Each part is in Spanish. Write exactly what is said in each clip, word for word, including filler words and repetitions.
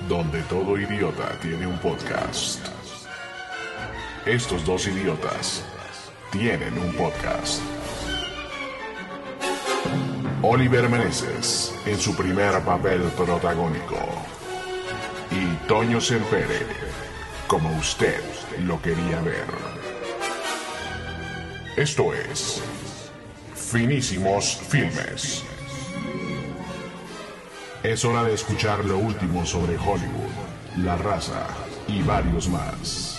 donde todo idiota tiene un podcast. Estos dos idiotas tienen un podcast. Oliver Meneses en su primer papel protagónico y Toño Sempere como usted lo quería ver. Esto es Finísimos Filmes. Es hora de escuchar lo último sobre Hollywood, la raza y varios más.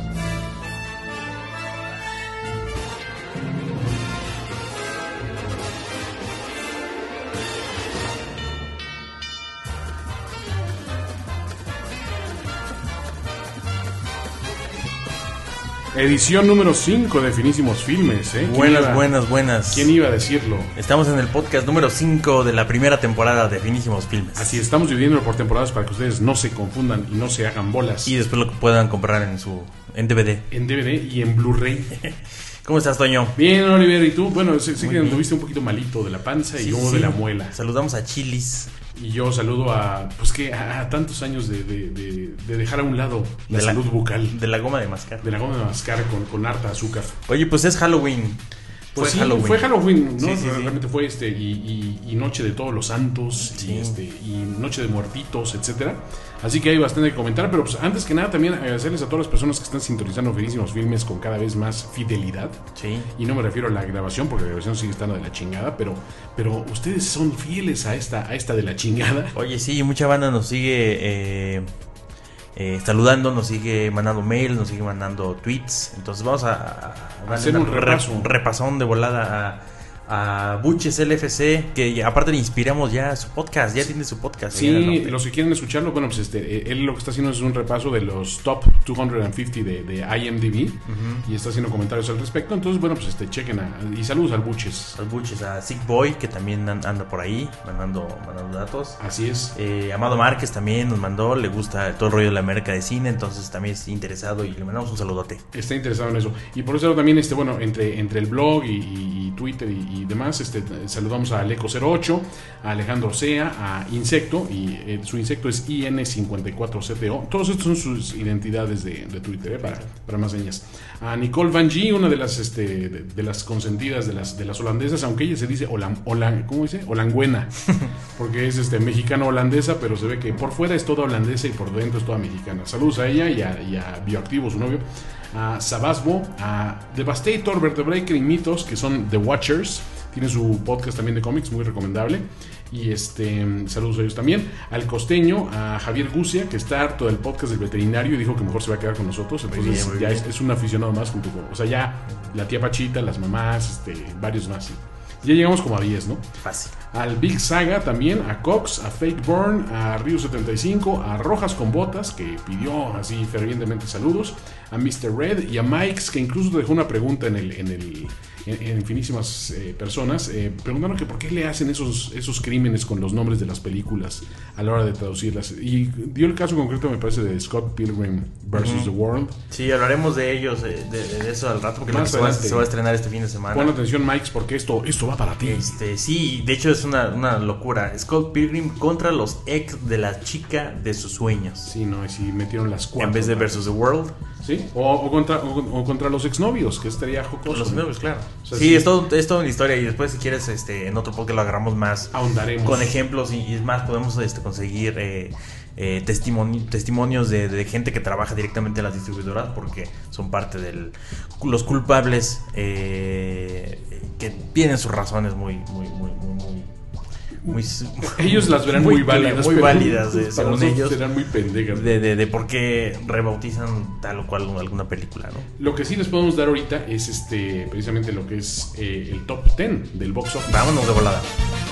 Edición número cinco de Finísimos Filmes, ¿eh? Buenas, iba, buenas, buenas. ¿Quién iba a decirlo? Estamos en el podcast número cinco de la primera temporada de Finísimos Filmes. Así, estamos dividiéndolo por temporadas para que ustedes no se confundan y no se hagan bolas. Y después lo puedan comprar en su en D V D. En D V D y en Blu-ray. ¿Cómo estás, Toño? Bien, Oliver, ¿y tú? Bueno, sé, sé que anduviste un poquito malito de la panza Sí, y yo sí. de la muela. Saludamos a Chilis. Y yo saludo a, pues que a, a tantos años de, de, de, de dejar a un lado la De salud bucal. De la goma de mascar. De la goma de mascar con, con harta azúcar. Oye, pues es Halloween. Pues fue sí, Halloween. fue Halloween, ¿no? Sí, sí, sí. Realmente fue este y, y, y Noche de Todos los Santos Sí. y este y Noche de Muertitos, etcétera. Así que hay bastante que comentar, pero pues antes que nada también agradecerles a todas las personas que están sintonizando Finísimos Filmes con cada vez más fidelidad. Sí. Y no me refiero a la grabación, porque la grabación sigue estando de la chingada, pero pero ustedes son fieles a esta a esta de la chingada. Oye, sí, mucha banda nos sigue eh, eh, saludando, nos sigue mandando mails, nos sigue mandando tweets. Entonces vamos a, a darle Hacer un una repaso. re- repasón de volada a, a Buches L F C, que aparte le inspiramos ya su podcast, ya tiene su podcast. Sí, allá en el norte. los que quieren escucharlo, bueno, pues este, él lo que está haciendo es un repaso de los top doscientos cincuenta de, de I M D B. Uh-huh. Y está haciendo comentarios al respecto. Entonces, bueno, pues este, chequen a, y saludos al Buches. Al Buches, a Sick Boy, que también anda por ahí mandando, mandando datos. Así es. Eh, Amado Márquez también nos mandó, le gusta todo el rollo de la América de cine, entonces también es interesado y le mandamos un saludote. Está interesado en eso. Y por eso también, este, bueno, entre, entre el blog y, y, y Twitter y, y demás, este, saludamos a Aleco cero ocho, a Alejandro Sea, a Insecto, y eh, su insecto es I N cincuenta y cuatro C T O. Todos estos son sus identidades de, de Twitter, eh, para, para más señas. A Nicole Van G, una de las este, de, de las consentidas de las, de las holandesas, aunque ella se dice holan, holan, ¿cómo dice? Holangüena, porque es este, mexicano-holandesa, pero se ve que por fuera es toda holandesa y por dentro es toda mexicana. Saludos a ella y a, y a Bioactivo, su novio, a Sabasbo, a Devastator, Vertebreaker y Mitos, que son The Watchers. Tiene su podcast también de cómics, muy recomendable. Y este saludos a ellos también. Al Costeño, a Javier Gucia, que está harto del podcast del veterinario y dijo que mejor se va a quedar con nosotros. Entonces muy bien, muy ya bien. es, es un aficionado más junto con, o sea, ya la tía Pachita, las mamás, este, varios más. ¿Sí? Ya llegamos como a diez, ¿no? Fácil. Al Big Saga también, a Cox, a Fake Burn, a Río setenta y cinco, a Rojas con Botas, que pidió así fervientemente saludos, a mister Red y a Mikes, que incluso dejó una pregunta en el, en el en, en infinísimas eh, personas, eh, preguntando que por qué le hacen esos, esos crímenes con los nombres de las películas a la hora de traducirlas. Y dio el caso concreto, me parece, de Scott Pilgrim versus. Uh-huh. The World. Sí, hablaremos de ellos, de, de, de eso al rato, porque Más se va, se va a estrenar este fin de semana. Pon atención, Mikes, porque esto, esto va para ti. Este, sí, de hecho es una, una locura. Scott Pilgrim contra los ex de la chica de sus sueños. Sí, no, y si metieron las cuatro. En vez de versus the world. Sí, o, o, contra, o, o contra los exnovios, que estaría jocoso. Los exnovios, ¿no? claro. O sea, sí, sí. Es, todo, es toda una historia. Y después, si quieres, este, en otro podcast lo agarramos más. Ahondaremos. Con ejemplos y, y es más, podemos este, conseguir eh, eh, testimoni- testimonios de, de gente que trabaja directamente en las distribuidoras, porque son parte de los culpables eh, que tienen sus razones muy, muy, muy, muy, muy Muy, ellos las verán muy, muy válidas, muy pero válidas eh, según ellos serán muy pendejas de, de, de por qué rebautizan tal o cual alguna película, ¿no? Lo que sí les podemos dar ahorita es este precisamente lo que es eh, el top diez del box office. Vámonos de volada.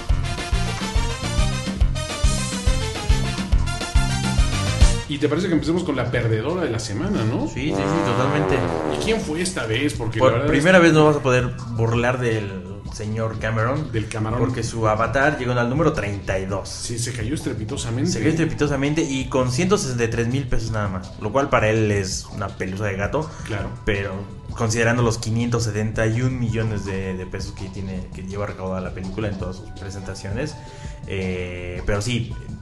Y te parece que empecemos con la perdedora de la semana, ¿no? Sí, sí, sí, totalmente. ¿Y quién fue esta vez? Porque por la verdad primera es que... vez no vas a poder burlar del señor Cameron. Del Cameron. Porque su Avatar llegó al número treinta y dos. Sí, se cayó estrepitosamente. Se cayó estrepitosamente y con ciento sesenta y tres mil pesos nada más. Lo cual para él es una pelusa de gato. Claro. Pero considerando los quinientos setenta y un millones de, de pesos que tiene, que lleva recaudada la película en todas sus presentaciones. Eh, pero sí,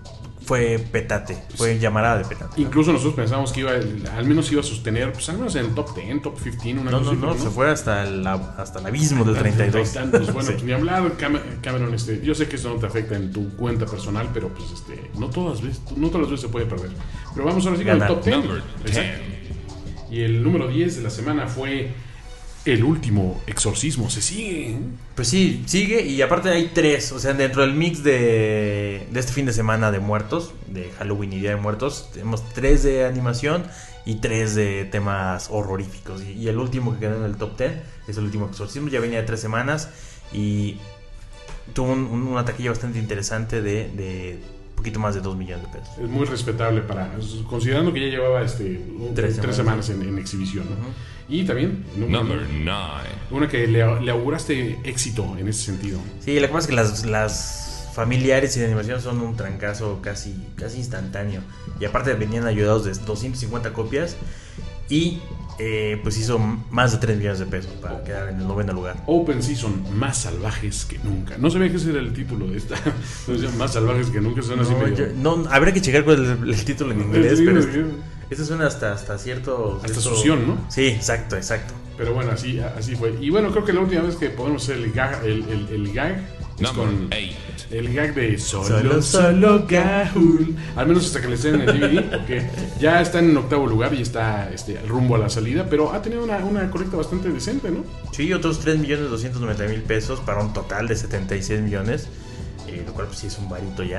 fue petate, fue llamarada de petate. Incluso nosotros pensamos que iba, al menos iba a sostener, pues al menos en el top diez, top quince, una No, cosa no, así, no, se fue hasta el, hasta el abismo del treinta y dos. Tantos. Bueno, Sí. pues ni hablar, Cam- Cameron, este, yo sé que eso no te afecta en tu cuenta personal, pero pues este, no todas veces, no todas las veces se puede perder. Pero vamos ahora sí con el Ganar. top diez. Number Exacto. Y el número diez de la semana fue El Último Exorcismo. Se sigue, ¿eh? Pues sí, sigue y aparte hay tres, o sea, dentro del mix de, de este fin de semana de muertos, de Halloween y Día de Muertos, tenemos tres de animación y tres de temas horroríficos. Y, y el último que quedó en el top diez es El Último Exorcismo, ya venía de tres semanas y tuvo un, un- una taquilla bastante interesante de, de un poquito más de dos millones de pesos. Es muy respetable para, considerando que ya llevaba este, un- Tres tres, semanas. semanas en, en exhibición, ¿no? Ujú. Y también, número- Number nine. una que le, le auguraste éxito en ese sentido. Sí, lo que pasa es que las, las familiares y de animación son un trancazo casi, casi instantáneo. Y aparte venían ayudados de doscientas cincuenta copias y eh, pues hizo más de tres millones de pesos para quedar en el noveno lugar. Open Season, más salvajes que nunca. No sabía que ese era el título de esta. Entonces, más salvajes que nunca suena así No, medio. yo- no, habría que checar con el, el título en inglés, Sí, pero sí. este, este suena hasta, hasta cierto... Hasta cierto- sución, ¿no? Sí, exacto, exacto. Pero bueno, así, así fue. Y bueno, creo que la última vez que podemos hacer el gag, el, el, el gag es Number con eight. el gag de Solo, Solo, Solo Gahul. Al menos hasta que le estén en el D V D, porque ya está en octavo lugar y está este, rumbo a la salida, pero ha tenido una, una colecta bastante decente, ¿no? Sí, otros tres millones doscientos noventa mil pesos para un total de setenta y seis millones, eh, lo cual pues sí es un varito ya.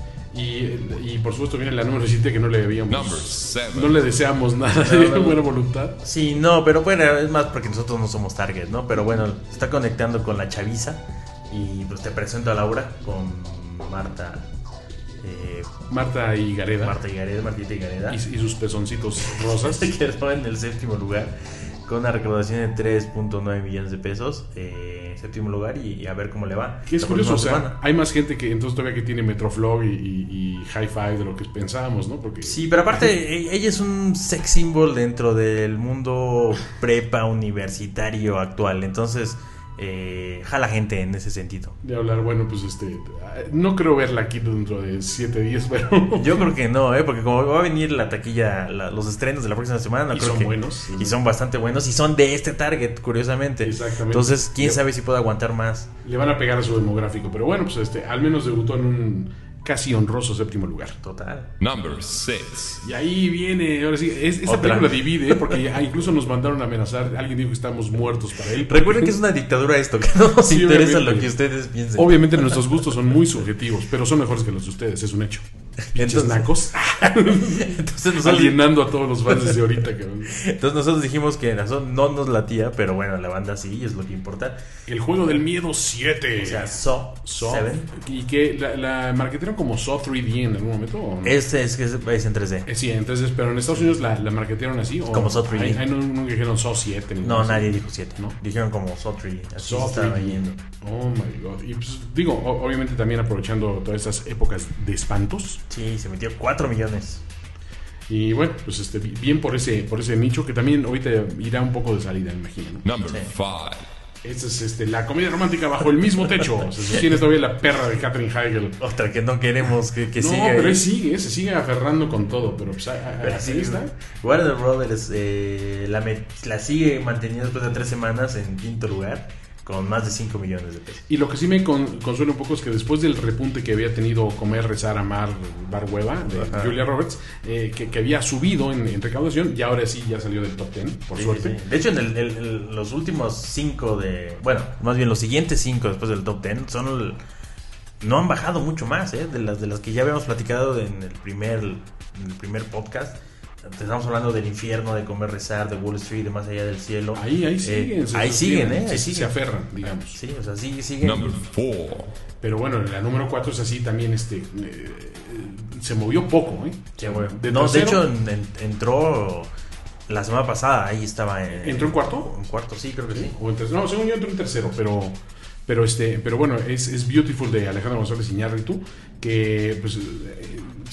Y, y por supuesto viene la número siete que no le debíamos. Number seven. No le deseamos nada No, de no, no. buena voluntad. Sí, no, pero bueno, es más porque nosotros no somos target, ¿no? Pero bueno, está conectando con la chaviza y pues te presento a Laura con Marta, eh, Marta y Gareda. Marta y Gareda, Martita y Gareda. Y, y sus pezoncitos rosas. Se quedó en el séptimo lugar con una recaudación de tres punto nueve millones de pesos. Eh, séptimo lugar y, y a ver cómo le va. Que es La curioso, o próxima sea, semana. hay más gente que entonces todavía que tiene Metroflog y, y, y Hi-Fi de lo que pensábamos, ¿no? Porque Sí, pero aparte e- ella es un sex symbol dentro del mundo prepa universitario actual. Entonces, eh, jala gente en ese sentido. de hablar, bueno, pues este, no creo verla aquí dentro de siete días, pero Yo creo que no, ¿eh? Porque como va a venir la taquilla, la- los estrenos de la próxima semana, no Y creo son que- buenos. Y son bastante buenos y son de este target, curiosamente. Exactamente. Entonces, quién Yep. sabe si puede aguantar más. le van a pegar a su demográfico. Pero bueno, pues este, al menos debutó en un casi honroso séptimo lugar. Total. Number six. Y ahí viene, ahora sí, es, esa Otra. película divide, ¿eh? Porque ya incluso nos mandaron a amenazar. Alguien dijo que estamos muertos para él. Recuerden que es una dictadura esto, que no nos Sí, interesa obviamente. lo que ustedes piensen. Obviamente nuestros gustos son muy subjetivos, pero son mejores que los de ustedes, es un hecho. Pinches Entonces- nacos. Entonces nosotros, Alienando a todos los fans desde ahorita, cabrón. entonces nosotros dijimos que nosotros no nos latía, pero bueno, la banda sí, es lo que importa. El juego del miedo siete. O sea, Saw Saw. siete. Y que la, la marketearon como Saw tres D en algún momento. ¿O no? Este es que es, es en tres D. Eh, sí, entonces, pero en Estados Unidos la, la marketearon así. ¿O Como Saw tres D. Ahí, ahí no, nunca dijeron Saw siete. ni No, nada nadie así. dijo siete. ¿No? Dijeron como Saw tres. Así Saw se estaba tres D. yendo. Oh my god. Y pues digo, o- obviamente también aprovechando todas esas épocas de espantos. Sí, se metió cuatro millones. Y bueno, pues este, bien por ese, por ese nicho que también ahorita irá un poco de salida, me imagino, ¿no? Number Sí. five. Esta es este, la comedia romántica bajo el mismo techo. Se sostiene todavía la perra de Katherine Heigl. Otra que no queremos que, que no, siga. pero ahí. él sigue, se sigue aferrando con todo. Pero pues a- a- Pero así sí, está. Warner Brothers eh, la, met- la sigue manteniendo después de tres semanas en quinto lugar con más de cinco millones de pesos. Y lo que sí me con- consuela un poco es que después del repunte que había tenido Comer, Rezar, Amar, Bar Hueva de Ajá. Julia Roberts, eh, que, que había subido en, en recaudación, y ahora sí ya salió del top diez, por Sí, suerte. sí. De hecho, en el- el- el- los últimos cinco de. Bueno, más bien los siguientes cinco después del top diez son. el- no han bajado mucho más, ¿eh? De las, de las que ya habíamos platicado en el primer, en el primer podcast. Estamos hablando del infierno, de Comer, Rezar, de Wall Street, de Más Allá del Cielo. Ahí, ahí Eh, siguen. se ahí sostienen, siguen, ¿eh? se- Ahí se, siguen. aferran, digamos. Sí, o sea, sí, siguen. Number four. Pero bueno, la número cuatro es así también, este, eh, se movió poco, ¿eh? Sí, bueno. De no, de tercero- hecho, en- en- entró la semana pasada, ahí estaba. En, ¿Entró en cuarto? En cuarto, sí, creo que sí. O en tercero. No, según yo entró en tercero, pero pero este pero bueno, es, es Beautiful de Alejandro González Iñárritu, que pues eh,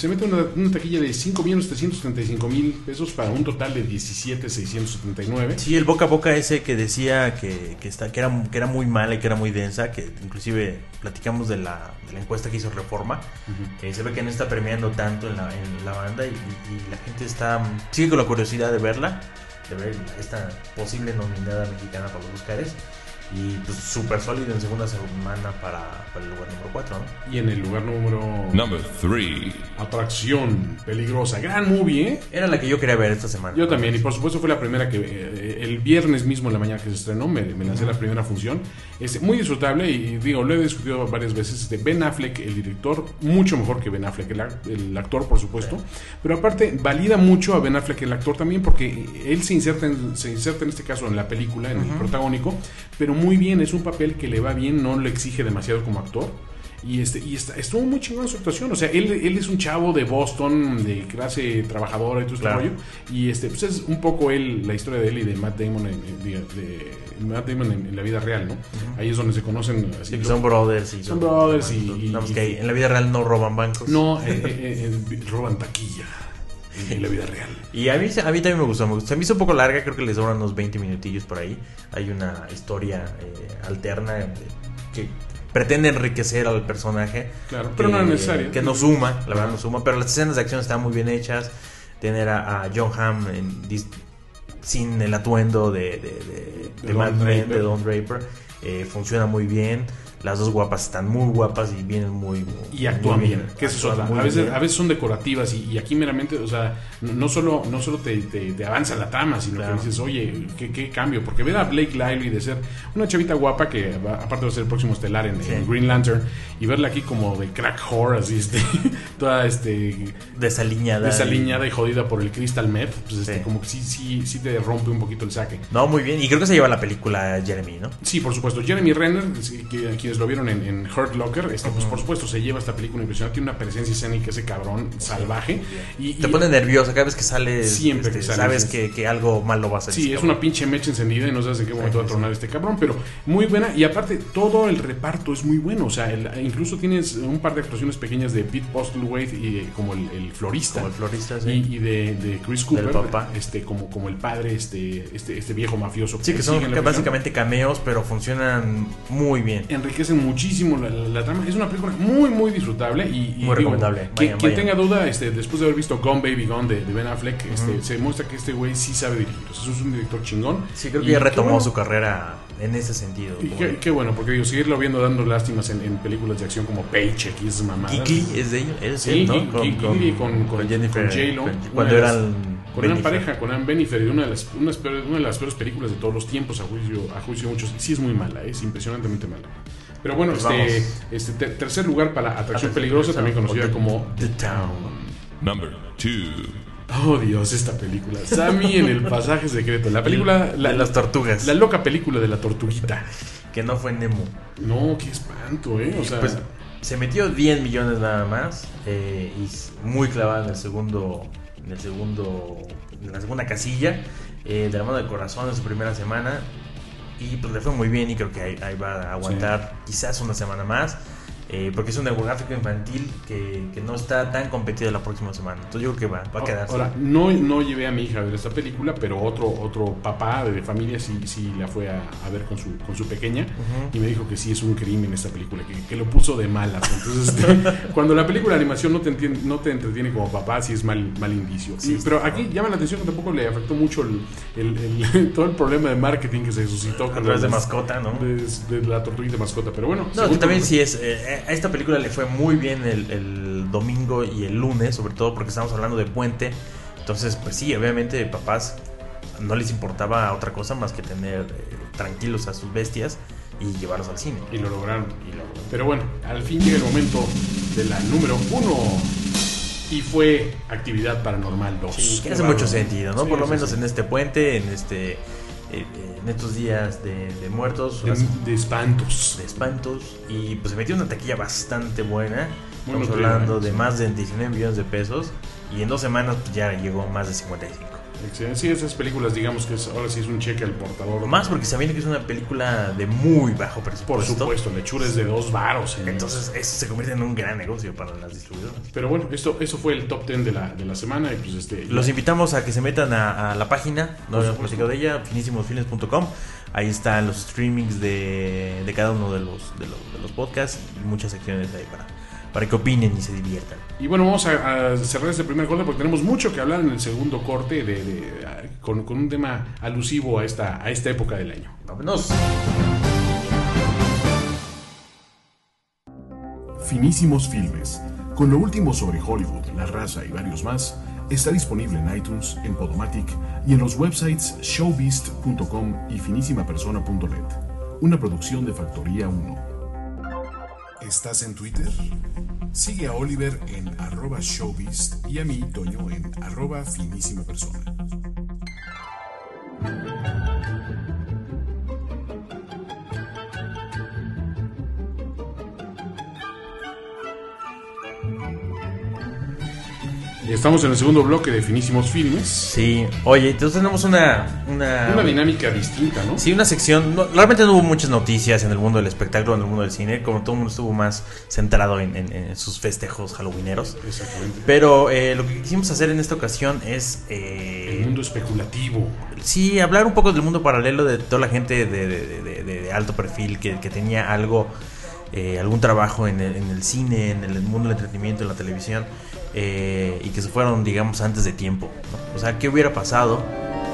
se mete una, una taquilla de cinco millones trescientos treinta y cinco mil pesos para un total de diecisiete mil seiscientos setenta y nueve. Sí, el boca a boca ese que decía que, que, está, que, era, que era muy mala y que era muy densa, que inclusive platicamos de la, de la encuesta que hizo Reforma. Uh-huh. eh, se ve que no está premiando tanto en la, en la banda y, y, y la gente está sigue con la curiosidad de verla, de ver esta posible nominada mexicana para los Oscars. Y pues súper sólido en segunda semana para, para el lugar número cuatro, ¿no? Y en el lugar número... Number three. Atracción peligrosa. Gran movie, ¿eh? Era la que yo quería ver esta semana. Yo también, y por supuesto fue la primera que... Eh, el viernes mismo en la mañana que se estrenó, me, me lancé uh-huh. la primera función. Este, muy disfrutable y digo, lo he discutido varias veces. Este, Ben Affleck, el director, mucho mejor que Ben Affleck, el, el actor, por supuesto. Sí. Pero aparte, valida mucho a Ben Affleck, el actor también, porque él se inserta en, se inserta en este caso en la película, en uh-huh. el protagónico, pero muy bien, es un papel que le va bien, no le exige demasiado como actor. Y, este, y está, estuvo muy chingón su actuación. O sea, él, él es un chavo de Boston, de clase trabajadora y todo este claro. rollo. Y este, pues es un poco él, la historia de él y de Matt Damon en, de, de Matt Damon en, en la vida real, ¿no? Uh-huh. Ahí es donde se conocen. Así, sí, son brothers. Y son, son brothers. Y, y, no, y, que en la vida real no roban bancos. No, eh, eh, eh, roban taquilla. En la vida real. Y a mí, a mí también me gustó, me gustó. Se me hizo un poco larga, creo que les sobran unos veinte minutillos por ahí. Hay una historia eh, alterna eh, que pretende enriquecer al personaje. Claro, que, pero no es necesario. Que no suma, la verdad no suma. Pero las escenas de acción están muy bien hechas. Tener a, a John Hamm en, dis, sin el atuendo de, de, de, de, de Matt Damon, de Don Draper, eh, funciona muy bien. Las dos guapas están muy guapas y vienen muy, muy y actúan muy bien, bien. Que eso actúan a veces bien. A veces son decorativas y, y aquí meramente, o sea, no solo no solo te, te, te avanza la trama, sino claro. que dices, oye, ¿qué, qué cambio? Porque ver a Blake Lively de ser una chavita guapa que va, aparte de ser el próximo estelar en, sí. en Green Lantern, y verla aquí como de crack whore, así este, toda este desaliñada, desaliñada y, y jodida por el crystal meth, pues este, sí. como que sí, sí, sí te rompe un poquito el saque. No, muy bien, y creo que se lleva la película Jeremy, ¿no? Sí, por supuesto, Jeremy Renner, que, quienes lo vieron en, en Hurt Locker, este, uh-huh. pues por supuesto se lleva esta película impresionante, tiene una presencia escénica ese cabrón salvaje y, te y, pone nervioso cada vez que sale, siempre este, que sale, sabes que, que algo malo va a salir. Sí, es una pinche mecha encendida y no sabes en qué momento sí, va a tronar sí. este cabrón, pero muy buena y aparte todo el reparto es muy bueno, o sea, el, incluso tienes un par de actuaciones pequeñas de Pete Postlethwaite y como el, el florista, como el florista sí. y, y de, de Chris Cooper, del papá. este como como el padre, este este este viejo mafioso. Sí, que son que básicamente cameos, pero funcionan muy bien. Enriquecen muchísimo la, la, la trama. Es una película muy, muy disfrutable y, y muy recomendable. Digo, vayan, quien, quien tenga duda, este, después de haber visto Gone Baby Gone de, de Ben Affleck, uh-huh. este, se demuestra que este güey sí sabe dirigir. O sea, es un director chingón. Sí, creo que y ya retomó bueno, su carrera en ese sentido. Y qué, qué bueno, porque digo, seguirlo viendo dando lástimas en, en películas de acción como Paycheck y esas mamadas. Kiki es de ellos, es sí, ¿no? Con, con, con, con, con Jennifer, con J-Lo. Cuando eran con una pareja, con Anne Bennifer, una de las una, una de las peores películas de todos los tiempos a juicio a juicio de muchos. Sí es muy mala, es impresionantemente mala. Pero bueno, pues este, este ter- tercer lugar para Atracción Peligrosa, también conocida the, como The Town. Number two. Oh Dios, esta película. Sammy en el pasaje secreto. La película la, de las tortugas. La loca película de la tortuguita. Que no fue Nemo. No, qué espanto, eh. O sea, pues se metió diez millones nada más eh, y muy clavada en el segundo, en el segundo, en la segunda casilla eh, de la mano del corazón en su primera semana. Y pues le fue muy bien y creo que ahí, ahí va a aguantar sí. quizás una semana más. Eh, porque es un demográfico infantil que, que no está tan competido la próxima semana. Entonces yo creo que va, va a quedar. Ahora, no, no llevé a mi hija a ver esta película, pero otro otro papá de familia sí, sí la fue a, a ver con su con su pequeña uh-huh. y me dijo que sí es un crimen esta película, que, que lo puso de malas. Entonces, este, cuando la película de animación no te, entiende, no te entretiene como papá, sí es mal, mal indicio. Sí, y, pero aquí llama la atención que tampoco le afectó mucho el, el, el, todo el problema de marketing que se suscitó a través de mascota, ¿no? De, de la tortuguita de mascota, pero bueno. No, también sí es... Eh, a esta película le fue muy bien el, el domingo y el lunes, sobre todo porque estamos hablando de puente. Entonces, pues sí, obviamente papás no les importaba otra cosa más que tener eh, tranquilos a sus bestias y llevarlos al cine. Y lo lograron. Y lo lograron. Pero bueno, al fin llega el momento de la número uno. Y fue Actividad Paranormal dos. Sí, que hace mucho sentido, ¿no? Sí, Por lo sí, menos sí. en este puente, en este... Eh, en estos días de, de muertos de, de espantos de espantos y pues se metió una taquilla bastante buena. Muy Estamos hablando de más de diecinueve millones de pesos y en dos semanas pues, ya llegó más de cincuenta y cinco. Excelente. Sí, esas películas, digamos que es, ahora sí es un cheque al portador. Más porque sabiendo que es una película de muy bajo Por presupuesto. supuesto, lechures de dos varos. ¿eh? Entonces eso se convierte en un gran negocio para las distribuidoras. Pero bueno, esto, eso fue el top diez de la, de la semana. Y pues este, Los invitamos a que se metan a, a la página, no habíamos platicado de ella, finísimos films punto com. Ahí están los streamings de, de cada uno de los, de los, de los podcasts y muchas secciones ahí para, para que opinen y se diviertan. Y bueno, vamos a, a cerrar este primer corte porque tenemos mucho que hablar en el segundo corte de, de, a, con, con un tema alusivo a esta, a esta época del año. Vámonos. Finísimos Filmes, con lo último sobre Hollywood, la raza y varios más, está disponible en iTunes, en Podomatic y en los websites showbeast punto com y finísimapersona punto net. Una producción de Factoría uno. ¿Estás en Twitter? Sigue a Oliver en arroba showbeast y a mí, Toño, en arroba finísimapersona. Estamos en el segundo bloque de Finísimos Filmes. Sí, oye, entonces tenemos una... Una, Una dinámica distinta, ¿no? Sí, una sección... No, realmente no hubo muchas noticias en el mundo del espectáculo, en el mundo del cine, como todo el mundo estuvo más centrado en, en, en sus festejos halloweeneros. Exactamente. Pero eh, lo que quisimos hacer en esta ocasión es... Eh, El mundo especulativo. Sí, hablar un poco del mundo paralelo de toda la gente de, de, de, de, de alto perfil que, que tenía algo, eh, algún trabajo en el, en el cine, en el mundo del entretenimiento, en la televisión, eh, y que se fueron, digamos, antes de tiempo, ¿no? O sea, ¿qué hubiera pasado?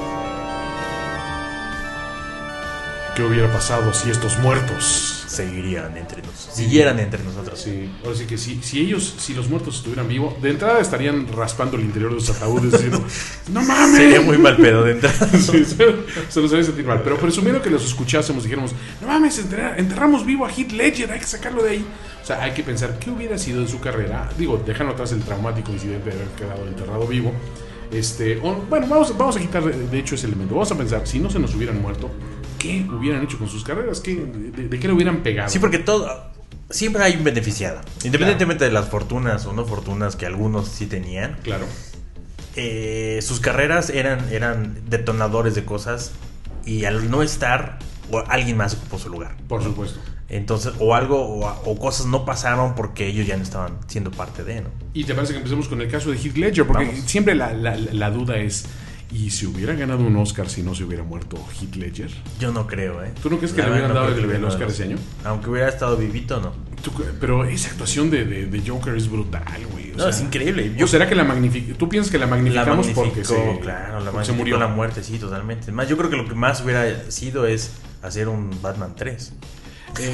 ¿Qué hubiera pasado si estos muertos Seguirían entre nosotros, siguieran entre nosotros. Sí, ahora sí que si, si ellos, si los muertos estuvieran vivos, de entrada estarían raspando el interior de los ataúdes diciendo, ¡no mames! Sería muy mal pedo de entrada. Sí, se, se nos haría sentir mal. Pero presumiendo que los escuchásemos, dijéramos, no mames, enterra- enterramos vivo a Heath Ledger, hay que sacarlo de ahí. O sea, hay que pensar qué hubiera sido de su carrera. Digo, dejando atrás el traumático incidente de haber quedado enterrado vivo. Este, o, bueno, vamos, vamos a quitar de hecho ese elemento. Vamos a pensar, si no se nos hubieran muerto, ¿qué hubieran hecho con sus carreras? ¿Qué, de, de qué le hubieran pegado? Sí, porque todo... Siempre hay un beneficiado. Independientemente claro. de las fortunas o no fortunas que algunos sí tenían. Claro. Eh, sus carreras eran, eran detonadores de cosas. Y al no estar, alguien más ocupó su lugar. Por supuesto. Entonces, o algo, o, o cosas no pasaron porque ellos ya no estaban siendo parte de, ¿no? Y te parece que empecemos con el caso de Heath Ledger, porque Vamos. siempre la, la, la duda es, ¿y si hubiera ganado un Oscar si no se hubiera muerto Heath Ledger? Yo no creo, ¿eh? ¿Tú no crees que la le hubieran no dado el, el Oscar ese año? Aunque hubiera estado vivito, ¿no? ¿Tú, pero esa actuación de, de, de Joker es brutal, güey. No, sea, es increíble. Yo, ¿O será que la magnificamos? ¿Tú piensas que la magnificamos la porque se, claro, la porque se murió? La muerte, sí, totalmente. Más, yo creo que lo que más hubiera sido es hacer un Batman tres. Eh,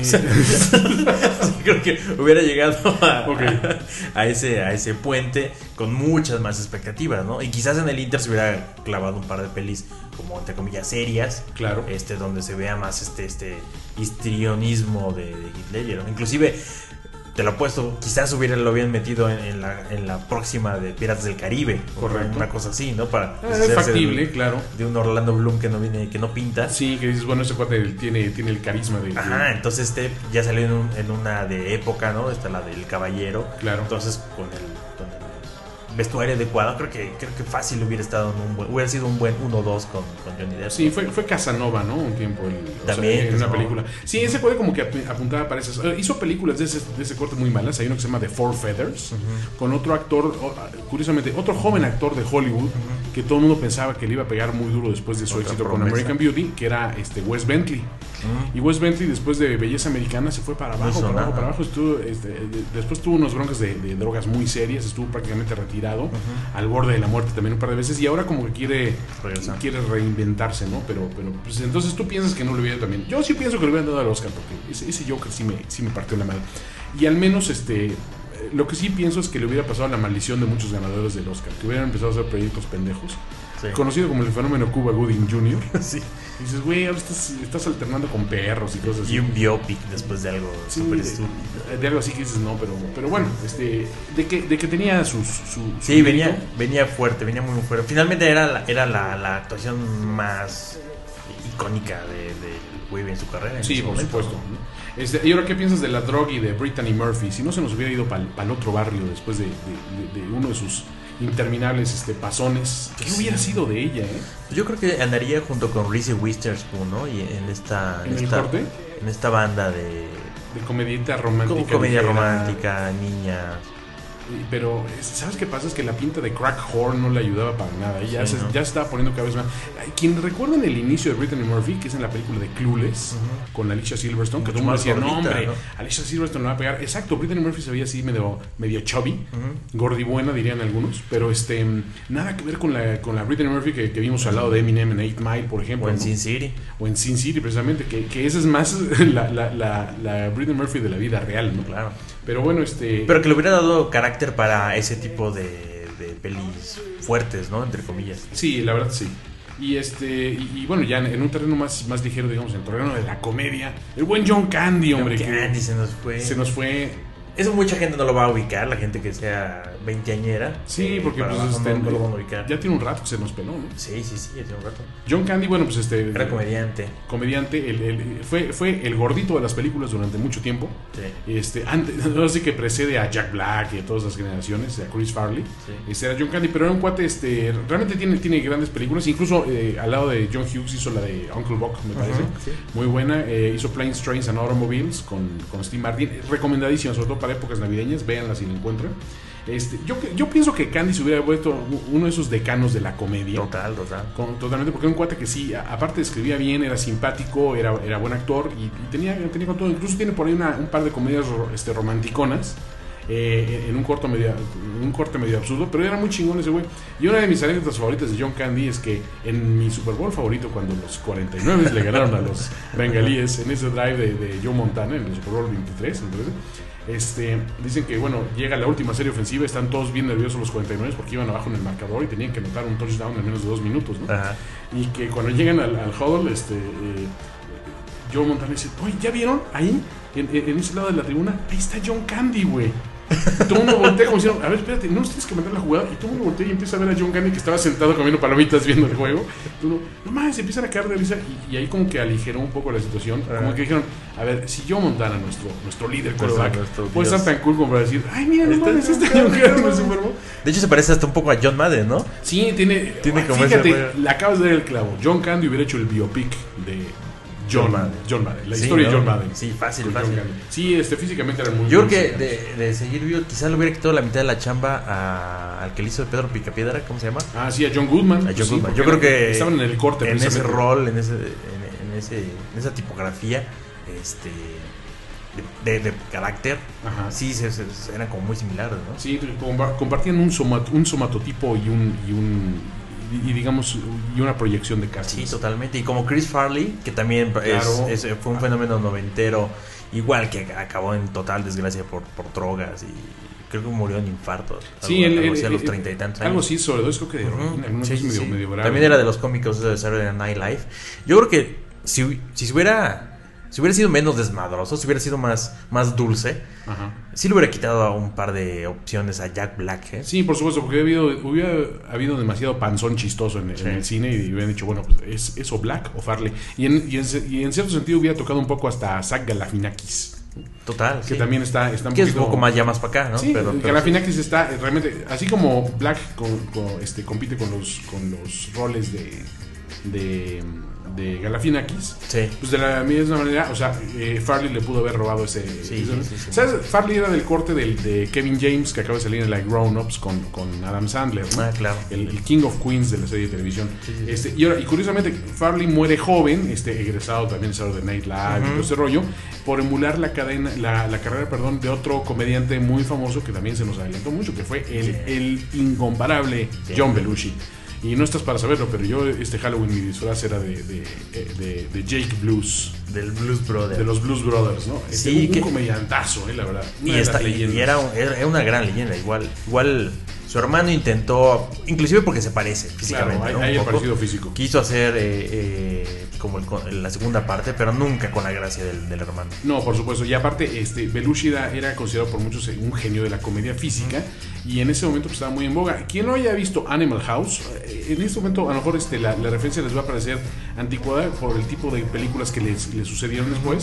creo que hubiera llegado a, okay. a, a, ese, a ese puente con muchas más expectativas, ¿no? Y quizás en el Inter se hubiera clavado un par de pelis como entre comillas serias, claro, este, donde se vea más este, este histrionismo de, de Heath Ledger, ¿no? Inclusive te lo apuesto, quizás hubiera lo habían metido en, en, la, en la próxima de Piratas del Caribe, correcto, una cosa así, ¿no? Para eh, es factible, de, claro, de un Orlando Bloom que no viene, que no pinta. Sí, que dices, bueno, ese cuate tiene, tiene el carisma de. Ajá, entonces este ya salió en, un, en una de época, ¿no? Esta la del Caballero. Claro. Entonces con el, con el vestuario adecuado, creo que creo que fácil hubiera estado en un buen, hubiera sido un buen uno dos con, con Johnny Depp. Sí, fue, fue Casanova, ¿no? Un tiempo el, también sea, en una película. Sí, ese puede como que apuntaba para esas. Uh, hizo películas de ese, de ese corte muy malas. Hay uno que se llama The Four Feathers, uh-huh. con otro actor, curiosamente, otro joven actor de Hollywood, uh-huh. que todo el mundo pensaba que le iba a pegar muy duro después de su Otra éxito promesa. con American Beauty, que era este Wes Bentley. Uh-huh. Y Wes Bentley, después de Belleza Americana, se fue para abajo, para abajo, para abajo. Estuvo, este, de, después tuvo unos broncas de, de drogas muy serias, estuvo prácticamente retirado. Uh-huh. Al borde de la muerte también un par de veces, y ahora como que quiere Regresar. quiere reinventarse, ¿no? Pero, pero pues, entonces tú piensas que no le hubiera también. Yo sí pienso que le hubieran dado al Oscar, porque ese, ese Joker sí me, sí me partió la madre. Y al menos este lo que sí pienso es que le hubiera pasado la maldición de muchos ganadores del Oscar, que hubieran empezado a hacer proyectos pendejos. Sí. Conocido como el fenómeno Cuba Gooding junior Sí. Y dices, güey, ahora estás, estás alternando con perros y cosas así. Y un biopic después de algo sí, súper de, estúpido. De algo así que dices, no, pero, pero bueno, este, de que, de que tenía sus, su, sí, su venía, venía fuerte, venía muy fuerte. Finalmente era la, era la, la actuación más icónica de, de güey en su carrera. En sí, por momento, supuesto. ¿no? Este, y ahora, ¿qué piensas de la droga y de Brittany Murphy? Si no se nos hubiera ido para el otro barrio después de, de, de, de uno de sus interminables este, pasones. ¿Qué Sí. hubiera sido de ella, eh? Yo creo que andaría junto con Reese Witherspoon, ¿no? Y en esta, ¿En el esta, corte? en esta banda de De comedieta romántica. como comedia ligera. romántica, niña. Y- Pero, ¿sabes qué pasa? Es que la pinta de Crack Whore no le ayudaba para nada. Ella Sí, se, ¿no? ya se estaba poniendo cada vez más. Ay, Quien recuerdan el inicio de Brittany Murphy, que es en la película de Clueless, Ujú. con Alicia Silverstone, que Mucho todo el mundo más decía, no, gordita, hombre, ¿no? Alicia Silverstone le va a pegar. Exacto, Brittany Murphy se veía así medio, medio chubby, Ujú. gordibuena, dirían algunos. Pero este nada que ver con la, con la Brittany Murphy que, que vimos al lado de Eminem en eight mile, por ejemplo. O en ¿no? Sin City. O en Sin City, precisamente, que, que esa es más la, la, la, la Brittany Murphy de la vida real, ¿no? Claro. Pero bueno, este... Pero que le hubiera dado carácter para ese tipo de, de pelis fuertes, ¿no? Entre comillas. Sí, la verdad sí. Y este y, y bueno, ya en, en un terreno más, más ligero, digamos, en el terreno de la comedia, el buen John Candy, hombre, John que Candy se nos fue. se nos fue. Eso mucha gente no lo va a ubicar, la gente que sea veinteañera. Sí, eh, porque para pues abajo este, no, no lo van a ubicar. ya tiene un rato que se nos peló, ¿no? Sí, sí, sí, ya tiene un rato. John Candy, bueno, pues este Era comediante. comediante, el, el- fue, fue el gordito de las películas durante mucho tiempo. Sí. Este, antes, así que precede a Jack Black y a todas las generaciones, a Chris Farley. Sí. Este era John Candy, pero era un cuate, este, realmente tiene, tiene grandes películas. Incluso eh, al lado de John Hughes hizo la de Uncle Buck, me parece. Ujú, sí. Muy buena. Eh, hizo Planes, Trains and Automobiles con, con Steve Martin. Recomendadísima, sobre todo para épocas navideñas. Véanla si la encuentran. Este, yo, yo pienso que Candy se hubiera vuelto uno de esos decanos de la comedia. Total, total. Con- totalmente, porque era un cuate que sí, a- aparte escribía bien, era simpático, era, era buen actor y, y tenía, tenía con todo. Incluso tiene por ahí una- un par de comedias ro- este, romanticonas. eh, en un corto medio un corte medio absurdo, pero era muy chingón ese güey. Y una de mis anécdotas favoritas de John Candy es que en mi Super Bowl favorito, cuando los cuarenta y nueve le ganaron a los bengalíes en ese drive de, de Joe Montana en el Super Bowl veintitrés, me parece, este, dicen que bueno, llega la última serie ofensiva, están todos bien nerviosos los cuarenta y nueve porque iban abajo en el marcador y tenían que anotar un touchdown en menos de dos minutos, ¿no? Ajá. Y que cuando llegan al, al huddle, este, eh, Joe Montana dice, oye, ¿ya vieron? Ahí, en, en- en ese lado de la tribuna, ahí está John Candy, güey. Y todo el mundo voltea como diciendo, a ver, espérate, no nos tienes que mandar la jugada. Y todo el mundo voltea y empieza a ver a John Candy que estaba sentado comiendo palomitas viendo el juego. Y uno, no más, se empiezan a caer de risa. Y, y ahí como que aligeró un poco la situación. Como que dijeron, a ver, si Joe Montana, nuestro, nuestro líder quarterback, nuestro puede Dios. estar tan cool como para decir, ay, mira, no Está mames, John este John Candy, Candy en no el Super Bowl. De hecho, se parece hasta un poco a John Madden, ¿no? Sí, tiene. Tiene como ese fíjate, rollo. le acabas de dar el clavo. John Candy hubiera hecho el biopic de John, John Madden. Madden. John Madden, la Sí, historia ¿no? de John Madden. Sí, fácil, Con John fácil. Candy. Sí, este, físicamente era muy Yo creo muy que cercano. de, de seguir vivo, quizás le hubiera quitado la mitad de la chamba a- al que le hizo de Pedro Picapiedra, ¿cómo se llama? Ah, sí, a John Goodman. A John Sí, Goodman. porque Yo creo que estaban en el corte. en ese precisamente. rol, en ese, en, en ese, en esa tipografía, este, de, de- de carácter, Ajá. sí, se, se- se- eran como muy similares, ¿no? Sí, compa- compartían un, somat- un somatotipo y un. Y un y, y digamos, y una proyección de Sí, casting. totalmente. Y como Chris Farley, que también es- Claro. es- fue un fenómeno noventero, igual que acabó en total desgracia por, por drogas y creo que murió en infarto. Sí, algo, él- algo así él- a los él- treinta y tantos años. Algo así, sobre todo, es creo que de Ujú. heroína, alguna Sí, cosa sí, medio, sí. medio grave. También era de los cómicos de Saturday Night Live. Yo creo que si, si se hubiera si hubiera sido menos desmadroso, si hubiera sido más, más dulce, Ajá. sí le hubiera quitado a un par de opciones a Jack Black, ¿eh? Sí, por supuesto, porque hubiera habido, hubiera habido demasiado panzón chistoso en, en Sí. el cine y hubieran dicho, bueno, pues es, es o Black o Farley. Y en, y, en, y en cierto sentido hubiera tocado un poco hasta Zach Galifianakis, Total. que sí. también está, está un Que es un poquito- poco más ya más para acá, ¿no? Sí, pero, pero Galifianakis está eh, realmente, así como Black con- con, este, compite con los, con los roles de, de, de Galifianakis. sí. Pues de la misma manera, o sea, eh, Farley le pudo haber robado ese. Sí, ese- sí, sí, sí. ¿Sabes? Farley era del corte del, de Kevin James que acaba de salir en la Grown Ups con, con Adam Sandler, ¿no? Ah, claro. el, el King of Queens de la serie de televisión. Sí, sí, sí. Este, y, ahora, y curiosamente, Farley muere joven, este, egresado también de Saturday Night Live y Ujú. todo ese rollo, por emular la cadena, la, la carrera, perdón, de otro comediante muy famoso que también se nos adelantó mucho, que fue el, Sí. el incomparable Sí. John Belushi. Y no estás para saberlo, pero yo este Halloween mi disfraz era de, de, de, de Jake Blues, Del Blues Brothers. de los Blues Brothers, ¿no? Este, Sí, un, que- un comediantazo, eh, la verdad. Y, Una de esta- las y- leyendas. y era, un- era era una gran leyenda. Igual, igual su hermano intentó, inclusive porque se parece físicamente, Claro, hay, ¿no? Un hay el poco. parecido físico. Quiso hacer eh, eh, como el con- la segunda parte, pero nunca con la gracia del, del hermano. No, por supuesto. Y aparte, este, Belushi era, era considerado por muchos un genio de la comedia física. Y en ese momento pues, estaba muy en boga. Quien no haya visto Animal House, eh, en este momento a lo mejor este, la, la referencia les va a parecer anticuada por el tipo de películas que les, les sucedieron después.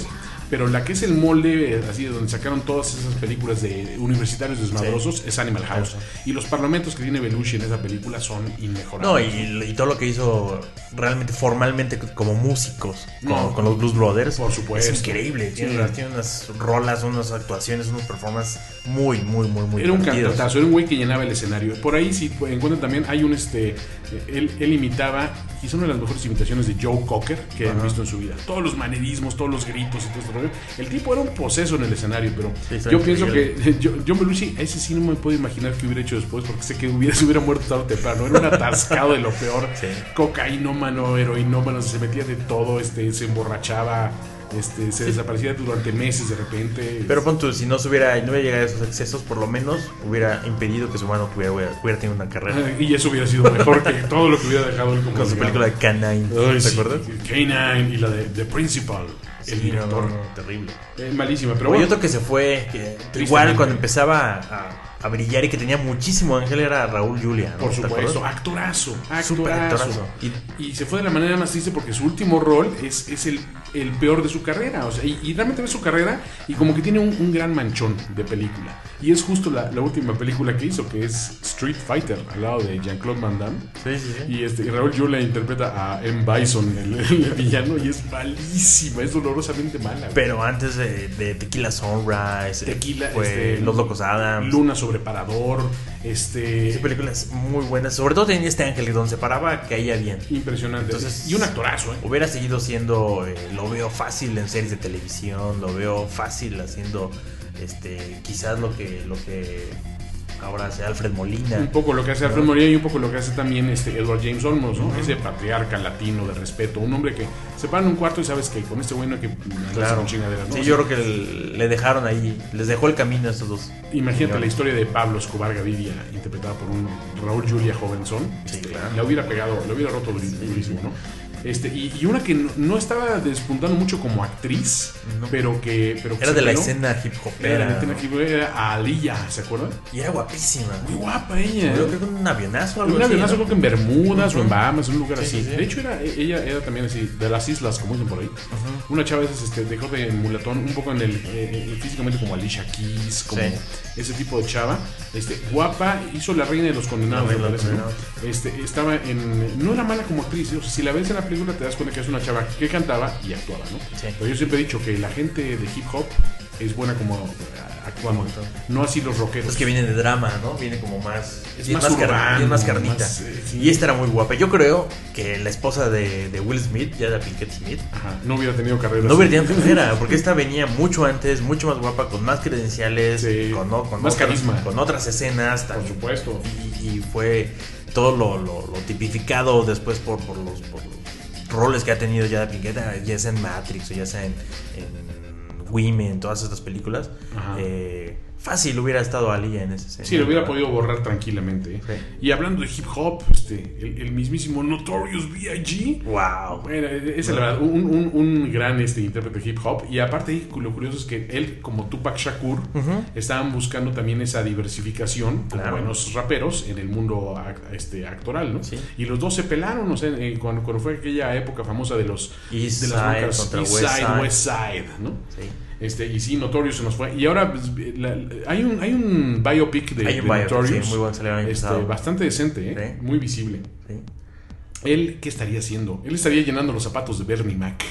pero la que es el molde, así de donde sacaron todas esas películas de universitarios desmadrosos, sí. es Animal House. Y los parlamentos que tiene Belushi en esa película son inmejorables. No, y, y todo lo que hizo realmente formalmente como músicos no, con, con los Blues Brothers, por supuesto, es increíble. Sí. Tiene, tiene unas rolas, unas actuaciones, unas performances muy, muy, muy, muy Era un divertidos. cantatazo, era un güey que llenaba el escenario. Por ahí si sí, encuentran también, hay un este, él, él imitaba, quizá una de las mejores imitaciones de Joe Cocker que han visto en su vida. Todos los manerismos, todos los gritos y todo este rollo. El tipo era un poseso en el escenario, pero sí, yo pienso que yo, John Belushi, ese sí no me puedo imaginar qué hubiera hecho después, porque sé que hubiera, se hubiera muerto tarde o temprano. Era un atascado de lo peor. Sí. Cocainómano, heroinómano, se metía de todo, este, se emborrachaba. Este, se sí. desaparecía durante meses de repente. Pero pon tú, si no se hubiera, no hubiera llegado a esos excesos, por lo menos hubiera impedido que su hermano tuviera, hubiera, hubiera tenido una carrera. Y eso hubiera sido mejor que todo lo que hubiera dejado él como con su película de Canine. Ay, ¿te sí, acuerdas? Canine y la de The Principal. El sí, director. No, no, no, terrible. Eh, malísima, pero Oye, bueno. otro que se fue, que igual cuando empezaba a, a brillar y que tenía muchísimo ángel era Raúl Julia, ¿no? Por supuesto, actorazo, actorazo. actorazo. Y, y se fue de la manera más triste porque su último rol es, es el, el peor de su carrera. O sea, y, y realmente ves su carrera y como que tiene un, un gran manchón de película. Y es justo la, la última película que hizo, que es Street Fighter, al lado de Jean-Claude Van Damme. Sí, sí, sí. Y, este, y Raúl Julia interpreta a M. Bison, el, el villano, y es malísima, es dolorosamente mala. Pero antes de, de Tequila Sunrise, Tequila, fue este, Los Locos Adams, Luna sobre Parador, este... Esa película es muy buena, sobre todo tenía este ángel donde se paraba, caía bien. Impresionante. Entonces, y un actorazo, ¿eh? Hubiera seguido siendo, eh, lo veo fácil en series de televisión, lo veo fácil haciendo, este, quizás lo que, lo que ahora hace Alfred Molina. Un poco lo que hace Alfred Molina y un poco lo que hace también este Edward James Olmos, ¿no? Uh-huh. Ese patriarca latino de respeto, un hombre que se para en un cuarto y sabes que con este güey no hay que claro. con chingaderas, ¿no? Sí, yo creo que el, le dejaron ahí, les dejó el camino a estos dos. Imagínate señores. La historia de Pablo Escobar Gaviria, interpretada por un Raúl Julia jovenzón. Sí, este, claro. Le hubiera pegado, le hubiera roto durísimo, ¿no? Este, y, y una que no, no estaba despuntando mucho como actriz, no. pero que pero que era de la peló. escena hip hopera. Era de la escena hip hopera, era Aliyah, ¿se acuerdan? Y era guapísima. Muy guapa ella. Yo creo que un avionazo. Algo un así, avionazo, ¿no? creo que en Bermudas uh-huh. o en Bahamas, en un lugar sí, así. Sí, sí. De hecho, era, ella era también así, de las islas, como dicen por ahí. Uh-huh. Una chava esas, este, dejó de mulatón, un poco en el eh, físicamente como Alicia Keys, como sí. ese tipo de chava. Este, guapa, hizo La Reina de los Condenados, me parece, ¿no? Este, estaba en. No era mala como actriz, o sea, si la ves en la película te das cuenta que es una chava que cantaba y actuaba, ¿no? Sí. Pero yo siempre he dicho que la gente de hip hop es buena como actuando, no así los rockeros. Es que viene de drama, ¿no? Viene como más. Es más, más, urbano, car- más carnita. Más, eh, sí. Y esta era muy guapa. Yo creo que la esposa de, de Will Smith, ya de Pinkett Smith, Ajá, no hubiera tenido carrera. No hubiera tenido carrera, porque esta venía mucho antes, mucho más guapa, con más credenciales, sí. con, no, con más otras, carisma, con otras escenas. Por supuesto. Y, y fue todo lo, lo, lo tipificado después por, por los. Por los roles que ha tenido ya de Pinkett, ya sea en Matrix o ya sea en, en Women, todas estas películas. Eh, fácil hubiera estado Aliyah en ese escenario. Sí, lo hubiera podido borrar tranquilamente. ¿eh? Sí. Y hablando de hip hop, este, el, el mismísimo Notorious B I G Wow. Bueno, es la verdad, un, un, un gran este, intérprete de hip hop. Y aparte, lo curioso es que él, como Tupac Shakur, uh-huh. estaban buscando también esa diversificación como claro. buenos raperos en el mundo este, actoral, ¿no? Sí. Y los dos se pelaron, o sea, eh, cuando, cuando fue aquella época famosa de los East de las Side contra East West Side, Side. West Side, ¿no? Sí. Este, y sí, Notorious se nos fue. Y ahora pues, la, hay, un, hay un biopic de, hay un de biopic, Notorious. Sí, muy buen, salió este, bastante decente, ¿eh? Sí. Muy visible. Sí. ¿Él qué estaría haciendo? Él estaría llenando los zapatos de Bernie Mac.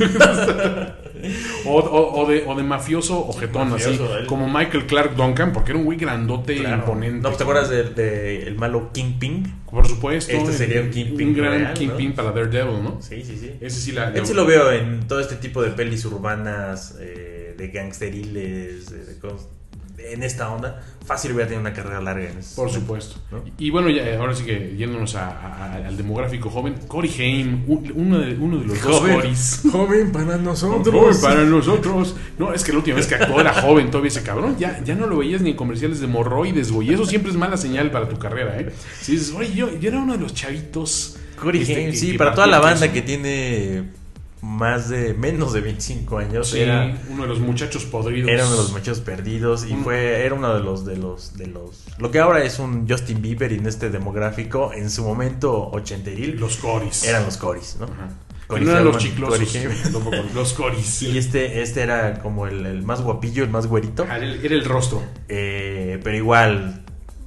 o, o, o, de, o de mafioso ojetón, mafioso, así. Él. Como Michael Clark Duncan, porque era un güey grandote e claro. imponente. ¿No te acuerdas del de, de malo Kingpin? Por supuesto. Este sería un Kingpin. Un gran real, Kingpin, ¿no? Para Daredevil, ¿no? Sí, sí, sí. Ese sí la, Él sí lo veo en todo este tipo de pelis urbanas, eh, de gangsteriles, de, de cosas. En esta onda, fácil hubiera tenido una carrera larga en ese Por momento, supuesto, ¿no? Y bueno, ya, ahora sí que yéndonos a, a, a, al demográfico joven, Corey Haim, uno de, uno de los joven, dos Corys. Joven para nosotros. Joven para nosotros. No, es que la última vez que actuó era joven todavía ese cabrón. Ya, ya no lo veías ni en comerciales de hemorroides, güey. Eso siempre es mala señal para tu carrera, ¿eh? Si dices, oye, yo, yo era uno de los chavitos. Corey este, Haim, que, sí, que para toda la banda eso. que tiene más de menos de veinticinco años, sí, era uno de los muchachos podridos. Era uno de los muchachos perdidos y mm. fue era uno de los de los de los lo que ahora es un Justin Bieber en este demográfico, en su momento ochenteril. Los Corys. Eran los Corys, ¿no? Ajá. Que no eran los Feldman, chiclosos. Corey Haim. Tampoco, los coris. Y este, este era como el, el más guapillo, el más güerito. Ah, Era el, era el rostro. Eh, pero igual,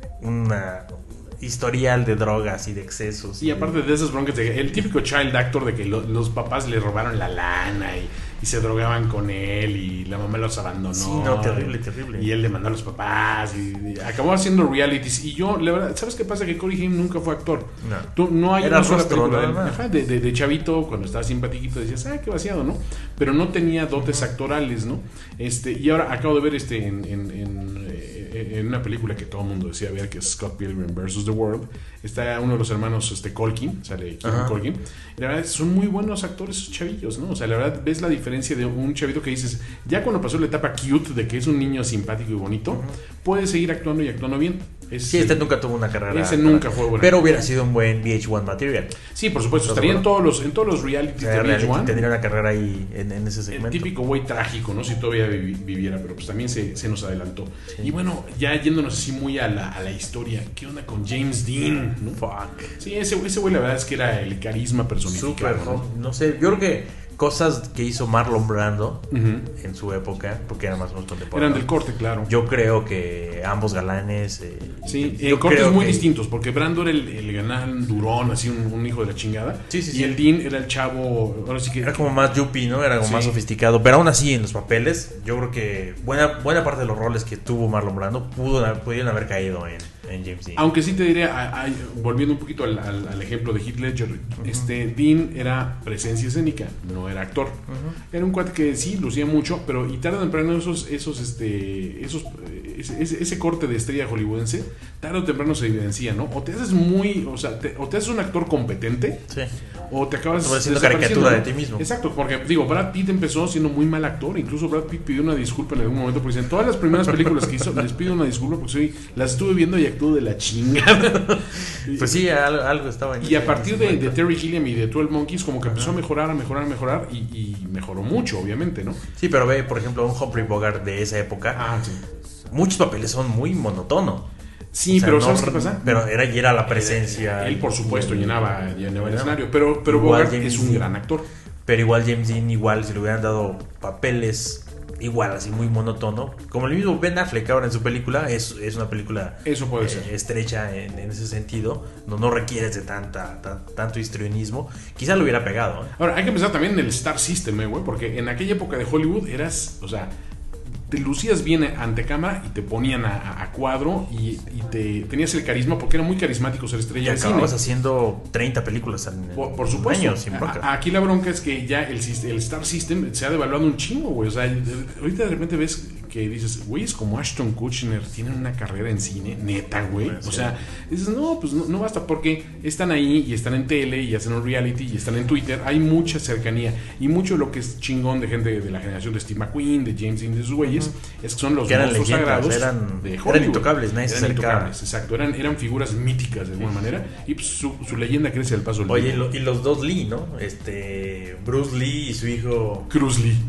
una historial de drogas y de excesos. Y aparte de esas broncas, de, el típico child actor de que lo, los papás le robaron la lana y, y se drogaban con él y la mamá los abandonó. Sí, no, terrible, terrible. Y él le mandó a los papás y, y acabó haciendo realities. Y yo, la verdad, ¿sabes qué pasa? Que Corey Haim nunca fue actor. No. Tú, no hay Era una sola rostro, película de, él. nada más. Ajá, de, de, de chavito, cuando estaba simpatiquito, decías, ah, qué vaciado, ¿no? Pero no tenía dotes actorales, ¿no? Este, y ahora acabo de ver este en, en, en, en una película que todo el mundo decía ver, que es Scott Pilgrim versus The World. Está uno de los hermanos este, Culkin, sale Kieran Culkin. Y la verdad, son muy buenos actores esos chavillos, ¿no? O sea, la verdad, ves la diferencia de un chavito que dices, ya cuando pasó la etapa cute de que es un niño simpático y bonito, uh-huh. puede seguir actuando y actuando bien. Es, sí, este nunca tuvo una carrera. Ese nunca fue bueno. Pero hubiera sido un buen V H uno material. Sí, por supuesto. Estaría en todos los, en todos los realities de V H uno. Tendría una carrera ahí en, en ese segmento. El típico güey trágico, ¿no? Si todavía vi, viviera, pero pues también se, se nos adelantó. Sí. Y bueno, ya yéndonos así muy a la, a la historia, ¿qué onda con James Dean? ¿No? Fuck. Sí, ese güey, ese güey la verdad es que era el carisma personificado. Súper, ¿no? no sé, yo creo que cosas que hizo Marlon Brando uh-huh. en su época, porque eran más o menos contemporáneos. Eran del corte, claro. Yo creo que ambos galanes. Eh, sí, en cortes muy que... distintos, porque Brando era el, el galán durón, así un, un hijo de la chingada. Sí, sí, y sí. el Dean era el chavo. Ahora sí que. Era como más yuppie, ¿no? Era como sí. más sofisticado. Pero aún así, en los papeles, yo creo que buena, buena parte de los roles que tuvo Marlon Brando pudo, pudieron haber caído en. En James Dean. Aunque sí te diría, a, a, volviendo un poquito al, al, al ejemplo de Heath Ledger, uh-huh. este Dean era presencia escénica, no era actor. Uh-huh. Era un cuate que sí lucía mucho, pero y tarde o temprano esos, esos, este, esos, ese, ese, ese corte de estrella hollywoodense, tarde o temprano se evidencia, ¿no? O te haces muy, o sea, te, o te haces un actor competente, sí. o te acabas haciendo caricatura, ¿no?, de ti mismo. Exacto, porque digo, Brad Pitt empezó siendo muy mal actor, incluso Brad Pitt pidió una disculpa en algún momento, porque en todas las primeras películas que hizo les pido una disculpa porque soy, las estuve viendo y actuó de la chingada. Pues sí, algo, algo estaba en y a partir de, de Terry Gilliam y de twelve Monkeys como que Ajá. empezó a mejorar, a mejorar, a mejorar y, y mejoró mucho, obviamente, ¿no? Sí, pero ve, por ejemplo, un Humphrey Bogart de esa época, ah, sí. muchos papeles son muy monótonos. Sí, o sea, pero no, ¿sabes qué pasa? Pero era, y era la presencia. Él, él por supuesto, y, llenaba, llenaba el escenario, pero, pero Bogart James es un Dean, gran actor. Pero igual James Dean, igual, si le hubieran dado papeles igual, así muy monótono, como el mismo Ben Affleck ahora en su película, es, es una película Eso puede eh, ser. estrecha en, en ese sentido, no, no requieres de tanta, tan, tanto histrionismo, quizá lo hubiera pegado. ¿eh? Ahora, hay que pensar también en el Star System, ¿eh, güey? Porque en aquella época de Hollywood eras, o sea, te lucías bien ante cámara y te ponían a, a cuadro y, y te tenías el carisma porque era muy carismático ser estrella y de acababas cine. haciendo treinta películas en, por, por supuesto. años sin bronca. A, aquí la bronca es que ya el, el Star System se ha devaluado un chingo, güey. O sea, ahorita de repente ves que dices, güeyes como Ashton Kutcher tienen una carrera en cine, neta, güey. Sí. O sea, dices, no, pues no, no basta porque están ahí y están en tele y hacen un reality y están en Twitter. Hay mucha cercanía y mucho de lo que es chingón de gente de la generación de Steve McQueen, de James Dean, de sus güeyes, uh-huh. es que son los que eran monstruos leyendas, sagrados eran, de Hollywood. Eran intocables, nadie eran se intocables, exacto. Eran, eran figuras míticas de alguna sí. manera y pues, su, su leyenda crece al paso del Oye, lo, y los dos Lee, ¿no? Este, Bruce Lee y su hijo Cruz Lee.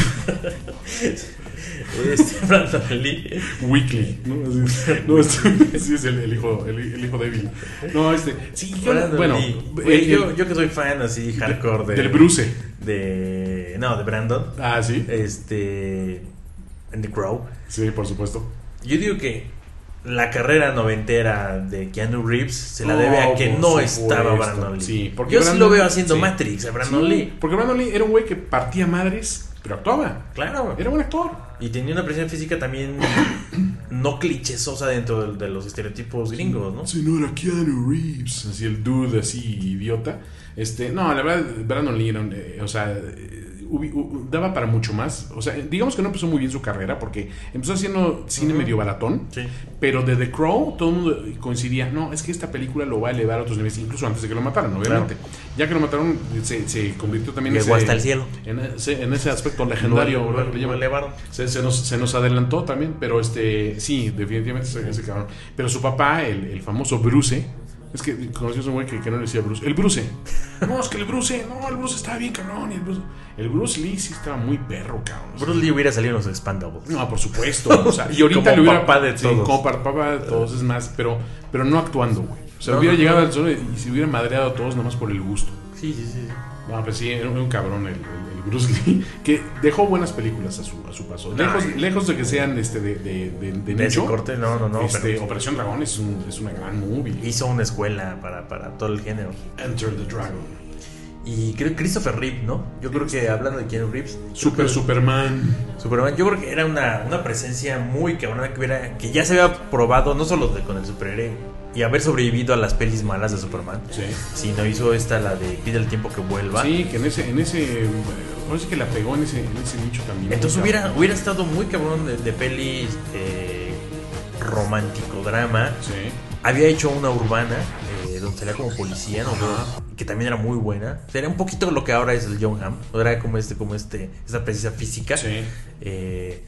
este, Brandon Lee. Weekly, ¿no? Así, no, este, sí, es el, el hijo el, el hijo débil. No, este, sí, yo, bueno, el, el, yo, yo que soy fan así hardcore de, del Bruce. De no, de Brandon. Ah, sí. Este en The Crow. Sí, por supuesto. Yo digo que la carrera noventera de Keanu Reeves se la debe oh, a que no supuesto. estaba Brandon Lee. Sí, porque yo Brandon, sí lo veo haciendo sí. Matrix a Brandon sí, Lee. Porque Brandon Lee era un güey que partía madres, pero actuaba. Claro. Era buen actor. Y tenía una presencia física también no clichesosa dentro de, de los estereotipos gringos, ¿no? Sí, no era Keanu Reeves, así el dude así idiota. Este, no, la verdad Brandon Lee era, eh, o sea, eh, Ubi, u, daba para mucho más. O sea, digamos que no empezó muy bien su carrera porque empezó haciendo cine uh-huh. medio baratón, sí. pero de The Crow todo el mundo coincidía, no, es que esta película lo va a elevar a otros niveles, incluso antes de que lo mataran, obviamente. Claro. Ya que lo mataron, se, se convirtió también Llegó ese, hasta el cielo. En ese, en ese aspecto legendario. Lo, lo, lo, lo elevaron. Se, se, nos, se nos adelantó también, pero este sí, definitivamente ese, ese cabrón. Pero su papá, el, el famoso Bruce, es que conocías a un güey que, que no le decía Bruce. El Bruce. No, es que el Bruce, no, el Bruce estaba bien cabrón. Y el, Bruce, el Bruce Lee sí estaba muy perro, cabrón. Bruce o sea, Lee hubiera salido en los Expandables. No, por supuesto. O sea, y ahorita como le hubiera. Papá de todos. Sí, como papá de todos, es más, pero, pero no actuando, güey. O sea, no, hubiera no, llegado no. al sol y se hubiera madreado a todos nomás por el gusto. Sí, Sí, sí, sí. No, pues sí, era un cabrón el, el, el Bruce Lee, que dejó buenas películas a su, a su paso. Lejos, Ay. lejos de que sean este de, de, de, de De ese nicho, corte, no, no, no. este, pero Operación Dragón es, un, es una gran movie. hizo una escuela para, para todo el género. Enter the Dragon. Y creo que Christopher Reeve, ¿no? Yo creo que hablando de Keanu Reeves, Super Superman. Superman, yo creo que era una, una presencia muy cabrona que hubiera, que ya se había probado no solo de, con el superhéroe y haber sobrevivido a las pelis malas de Superman, Sí. sino hizo esta, la de Pide el tiempo que vuelva. Sí, que en ese, en ese, parece que la pegó en ese, en ese nicho también. Entonces Muy hubiera, cabrón. hubiera estado muy cabrón de, de pelis eh, romántico, drama. Sí. Había hecho una urbana eh, donde salía como policía, ¿no? Ajá. Que también era muy buena. Sería un poquito lo que ahora es el John Hamm. Era como este, como este, esta presencia física. Sí. Eh,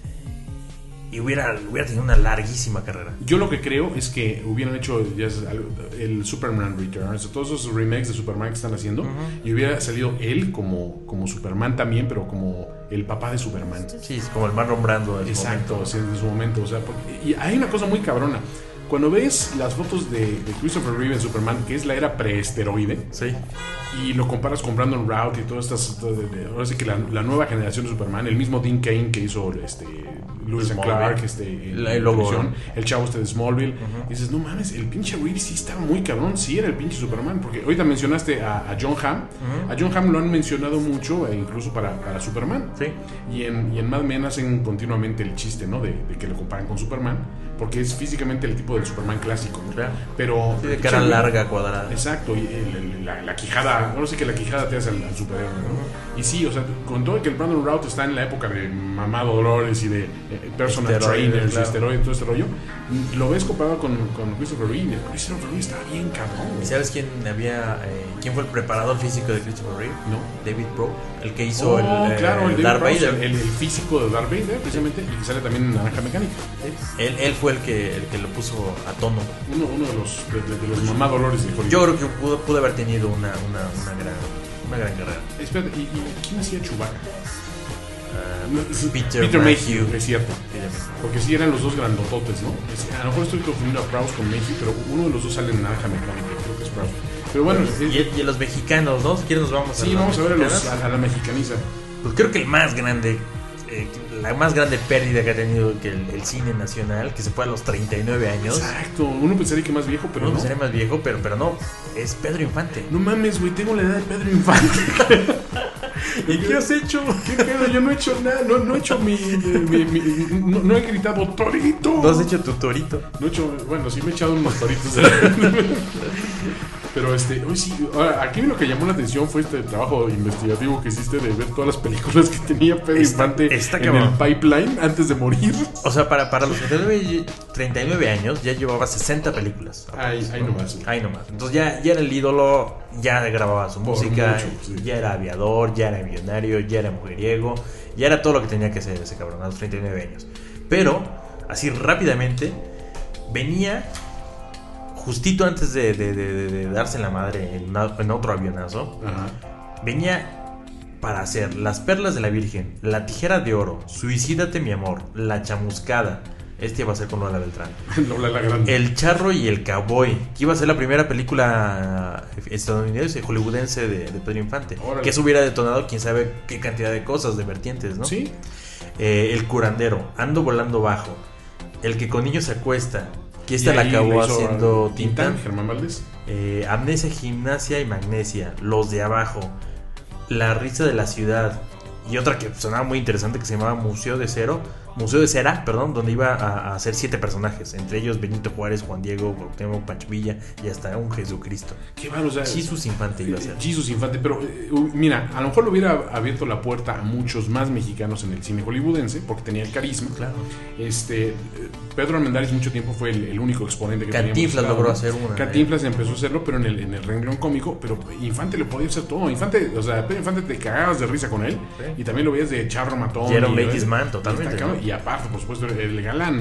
y hubiera, hubiera tenido una larguísima carrera. Yo lo que creo es que hubieran hecho ya es algo- el Superman Returns, todos esos remakes de Superman que están haciendo, Ujú. y hubiera salido él como, como Superman también, pero como el papá de Superman. Sí, es como el Marlon Brando de su Exacto, momento. sí, de su momento. O sea, porque- y hay una cosa muy cabrona. Cuando ves las fotos de, de Christopher Reeve en Superman, que es la era preesteroide, Sí. y lo comparas con Brandon Routh y todas estas. todo de- de- ahora sí que la, la nueva generación de Superman, el mismo Dean Cain que hizo este, Lewis and Smallville. Clark, este, en La- el logo, televisión, ¿no? el chavo este de Smallville. Y dices, no mames, el pinche Reeve sí estaba muy cabrón, sí era el pinche Superman. Porque ahorita mencionaste a, a John Hamm. Ujú. A John Hamm lo han mencionado mucho, e incluso para, para Superman. Sí. Y en, y en Mad Men hacen continuamente el chiste, ¿no? De, de que lo comparan con Superman, porque es físicamente el tipo del Superman clásico, ¿no? Claro. Pero. Sí, de cara larga, cuadrada. Exacto, y el- el- la, la quijada, no sé que la quijada te hace al, al superhéroe, ¿no? Y sí, o sea, con todo que el Brandon Routh está en la época de Mamado Dolores y de eh, personal Esteroides, trainers, claro. y esteroides, todo este rollo, lo ves comparado con, con Christopher Reeve. Christopher Reeve está bien cabrón. ¿Y sabes quién había, eh, quién fue el preparador físico de Christopher Reeve? ¿No? David Pro, el que hizo Oh, el, eh, claro, el David Darth Prowse, Vader. el, el físico de Darth Vader, precisamente, y que sale también en Naranja Mecánica. Él, él fue el que, el que lo puso a tono. Uno, uno de los de, de- de los mamá dolores de Hollywood. Yo creo que pudo, pudo haber tenido una, una, una, gran, una gran carrera. Espérate, ¿y, y quién hacía Chewbacca? Ah, No, Peter, Peter Mayhew. Mayhew, es cierto. Porque sí eran los dos grandototes, ¿no? Es- a lo mejor estoy confundiendo a Prowse con Mayhew, pero uno de los dos sale en Naranja Mecánica, creo que es Prowse. Pero bueno, es- Y, y los mexicanos, ¿no? Si quieres nos vamos a sí, las vamos a ver a, los- mexicanas. a, a la mexicaniza. Pues creo que el más grande, eh, la más grande pérdida que ha tenido que el, el cine nacional, que se fue a los treinta y nueve años. Exacto, uno pensaría que más viejo, pero No, no. sería más viejo, pero, pero no, es Pedro Infante. No mames, güey, tengo la edad de Pedro Infante. ¿Y qué has hecho? ¿Qué pedo? Yo no he hecho nada, no, no he hecho mi, mi- mi- no, no he gritado torito. ¿No has hecho tu torito? No he hecho, bueno, sí me he echado unos toritos. Pero este, hoy sí, ahora, aquí lo que llamó la atención fue este trabajo investigativo que hiciste de ver todas las películas que tenía Pedro Está- Infante está en cabrón. el pipeline antes de morir. O sea, para, para los treinta y nueve, treinta y nueve años ya llevaba sesenta películas. Ay, ay nomás. Ahí nomás. Entonces ya, ya era el ídolo, ya grababa su Por música, mucho, sí. ya era aviador, ya era millonario, ya era mujeriego, ya era todo lo que tenía que ser ese cabrón a los treinta y nueve años. Pero, así rápidamente, venía justito antes de, de- de- de- de darse la madre en, una- en otro avionazo, Ajá. venía para hacer Las Perlas de la Virgen, La Tijera de Oro, Suicídate mi amor, La Chamuscada. Este iba a ser con Lola Beltrán. Lola la Grande. El Charro y el Cowboy, que iba a ser la primera película estadounidense, hollywoodense de, de Pedro Infante. Órale. Que eso hubiera detonado quién sabe qué cantidad de cosas, de vertientes, ¿no? Sí. Eh, el Curandero, Ando Volando Bajo, El que con niños se acuesta, que esta Y la ahí acabó le hizo haciendo Tintán, Tintán. Germán Valdés. Eh, Amnesia, Gimnasia y Magnesia, Los de Abajo, La Risa de la Ciudad, y otra que sonaba muy interesante que se llamaba Museo de Cero, Museo de Cera, perdón, donde iba a, a hacer siete personajes, entre ellos Benito Juárez, Juan Diego, Cuauhtémoc, Pancho Villa y hasta un Jesucristo. Qué bárbaro, o sea, Jesús Infante iba a ser. Jesus Infante, pero eh, uh, mira, a lo mejor le hubiera abierto la puerta a muchos más mexicanos en el cine hollywoodense porque tenía el carisma. Claro. Este, eh, Pedro Armendáriz mucho tiempo fue el, el único exponente que Cantinflas teníamos. logró hacer una, Cantinflas empezó a hacerlo, pero en el, en el renglón cómico, pero Infante le podía hacer todo. Infante, o sea, Pedro Infante te cagabas de risa con él Sí. y también lo veías de charro matón. Y era un y- ladies man, y totalmente, está cabrón, ¿no? Y aparte, por supuesto, el galán, ¿no?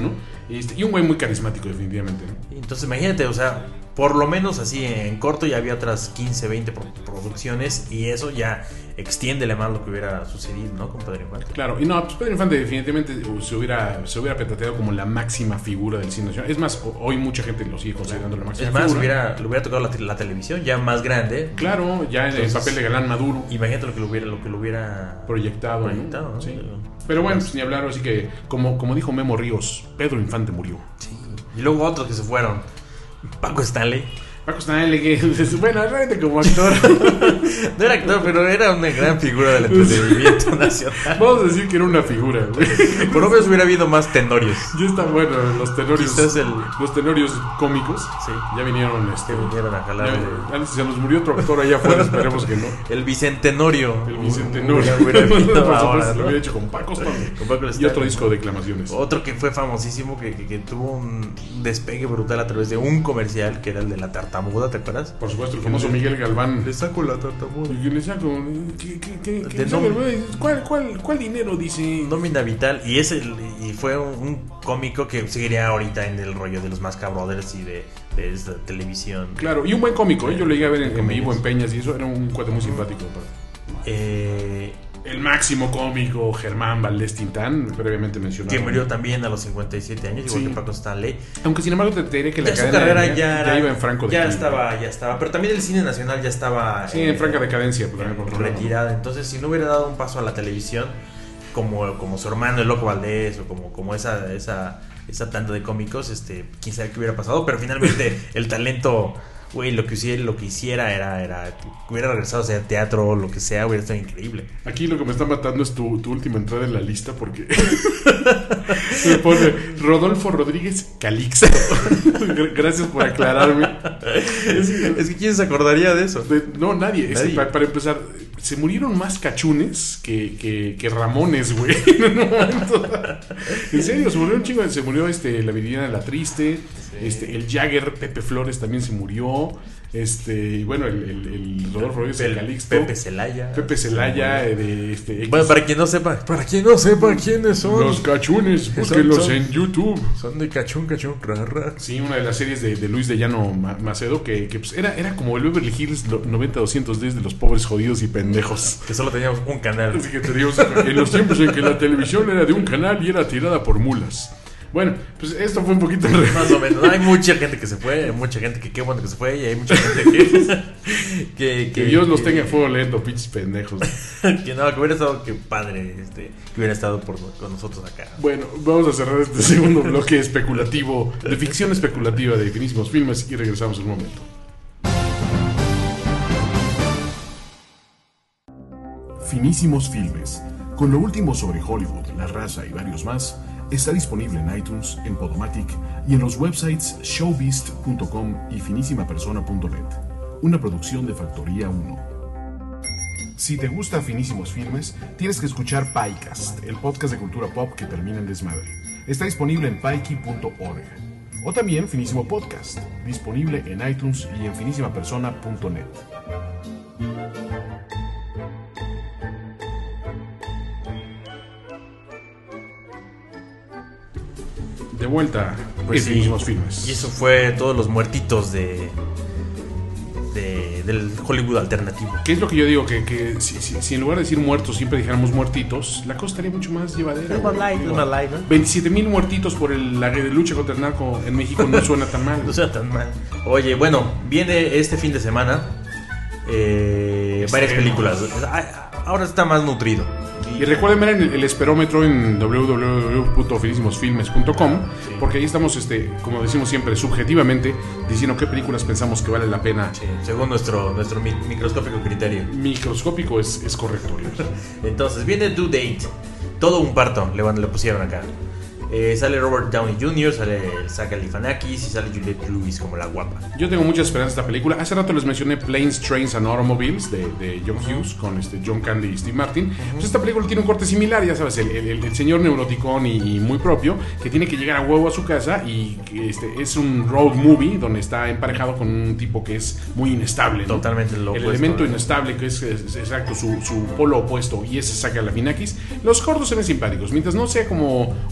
Y, este, y un güey muy carismático, definitivamente, ¿no? Entonces imagínate, o sea, por lo menos así en corto ya había otras quince, veinte pro- producciones y eso ya extiéndele más lo que hubiera sucedido, ¿no? Con Pedro Infante. Claro, y no, pues Pedro Infante definitivamente se hubiera, se hubiera petateado como la máxima figura del cine nacional. Es más, hoy mucha gente lo sigue considerando la máxima Es más, figura. hubiera, le hubiera tocado la, te- la televisión ya más grande. Claro, ya en el Entonces, papel de galán maduro, Imagínate lo que lo hubiera, lo que lo hubiera proyectado, ¿no? proyectado, ¿no? Sí. Pero bueno, pues ni hablar, así que, como, como dijo Memo Ríos, Pedro Infante murió. Sí. Y luego otros que se fueron. Paco Stanley. Paco Stanley, que, bueno, realmente como actor, No era actor, pero era una gran figura del entretenimiento nacional. vamos a decir que era una figura, güey. Por lo menos hubiera habido más tenorios. Ya está bueno, los tenorios, Quizás el- los tenorios cómicos, Sí. ya vinieron, este, Que vinieron a jalar ya- de- antes se nos murió otro actor allá afuera, esperemos que no. El Bicentenorio. El Bicentenario. Hubiera, hubiera habido Por ahora, supuesto, ¿no? lo hubiera hecho con Paco Stanley. Con Paco Y Stanley. otro disco de declamaciones. Otro que fue famosísimo, que, que, que tuvo un despegue brutal a través de un comercial, que era el de la tartamuda, ¿te acuerdas? Por supuesto, el famoso Miguel Galván. Le saco la tartamuda. Y que le saco, ¿qué, qué, qué, qué De le saco, nom- güey? ¿Cuál, cuál, ¿Cuál dinero? Dice. Nómina vital. Y ese y fue un, un cómico que seguiría ahorita en el rollo de los Masca Brothers y de, de esta televisión. Claro, y un buen cómico, ¿eh? Yo lo llegué a ver en, en Comedias. vivo en Peñas y eso, era un cuate muy simpático. aparte. Eh, El máximo cómico, Germán Valdés Tintán, previamente mencionado. que murió también a los cincuenta y siete años, igual Sí. que Paco Stanley. Aunque sin embargo te, te diré que la Ya su cadena carrera ya, ya, era- iba en franco ya declive. estaba, ya estaba. Pero también el cine nacional ya estaba Sí, eh, en franca decadencia. Pues, también por otro lado. retirada. Entonces, si no hubiera dado un paso a la televisión, como, como su hermano el Loco Valdés, o como, como esa, esa, esa tanda de cómicos, este, quién sabe qué hubiera pasado. Pero finalmente el talento, güey, lo que hiciera, lo que hiciera era, era, hubiera regresado a hacer teatro, lo que sea, hubiera estado increíble. Aquí lo que me está matando es tu, tu última entrada en la lista porque me pone Rodolfo Rodríguez Calixto. Gracias por aclararme. Es que, es que quién se acordaría de eso. De- no, nadie. Este, Nadie. pa- para empezar, se murieron más cachunes que, que, que Ramones, güey. En un momento. En serio, se murió un chingo. Se murió este, la Viridiana la Triste. Este, el Jagger, Pepe Flores también se murió. Este, y bueno, el, el, el Rodolfo Rodríguez Pel- Calixto. Pepe Celaya. Pepe Celaya, eh, de este. X. Bueno, para quien no sepa, para quien no sepa quiénes son, Los cachunes, Son- búsquenlos son- en YouTube. son de cachún, cachún, rara. Sí, una de las series de, de Luis de Llano Ma- Macedo que, que, pues, era, era como el Beverly Hills lo- noventa doscientos diez de los pobres jodidos y pendejos. Que solo teníamos un canal. Así que te digo, en los tiempos en que la televisión era de un canal y era tirada por mulas. Bueno, pues esto fue un poquito... Más o menos. Hay mucha gente que se fue, hay mucha gente que qué bueno que se fue, y hay mucha gente que. que, Que Dios los tenga en fuego lento, pinches pendejos. Que no, que hubiera estado, que padre, este, que hubiera estado por, con nosotros acá. Bueno, vamos a cerrar este segundo bloque especulativo, de ficción especulativa de Finísimos Filmes y regresamos en un momento. Finísimos Filmes, con lo último sobre Hollywood, la raza y varios más, está disponible en iTunes, en Podomatic y en los websites showbeast punto com y finísimapersona punto net, una producción de Factoría uno. Si te gusta Finísimos Filmes, tienes que escuchar Paicast, el podcast de cultura pop que termina en desmadre. Está disponible en paiki punto org. O también Finísimo Podcast, disponible en iTunes y en finísimapersona punto net. De vuelta Pues en sí. Finísimos Filmes. Y eso fue todos los muertitos de. de del Hollywood alternativo. ¿Qué es lo que yo digo? Que, que si, si- si en lugar de decir muertos siempre dijéramos muertitos, la cosa estaría mucho más llevadera. Es más güey. light, es más light, ¿no? veintisiete mil muertitos por el- la lucha contra el narco en México no suena tan mal. No sea tan mal. Oye, bueno, viene este fin de semana eh, varias Estrenos. películas. Ay, ahora está más nutrido. Y recuerden ver el, el esperómetro en doble u doble u doble u punto finísimos filmes punto com, porque ahí estamos, este, como decimos siempre, subjetivamente, diciendo qué películas pensamos que vale la pena. Sí, según nuestro, nuestro mi- microscópico criterio. Microscópico es, es correcto, Oliver. Entonces, viene Due Date. Todo un parto le, van- le pusieron acá. Eh, sale Robert Downey junior, sale Zach Galifianakis y sale Juliette Lewis como la guapa. Yo tengo mucha esperanza en esta película. Hace rato les mencioné Planes, Trains and Automobiles de, de John Hughes con este John Candy y Steve Martin. Pues esta película tiene un corte similar, ya sabes, el, el- el señor neuroticón y, y muy propio que tiene que llegar a huevo a su casa y que este, es un road movie donde está emparejado con un tipo que es muy inestable, ¿no? Totalmente lo El opuesto, elemento ¿no? inestable que es, es- exacto su, su polo opuesto y ese saca la Finakis. Los cortos se ven simpáticos, mientras no sea como otras películas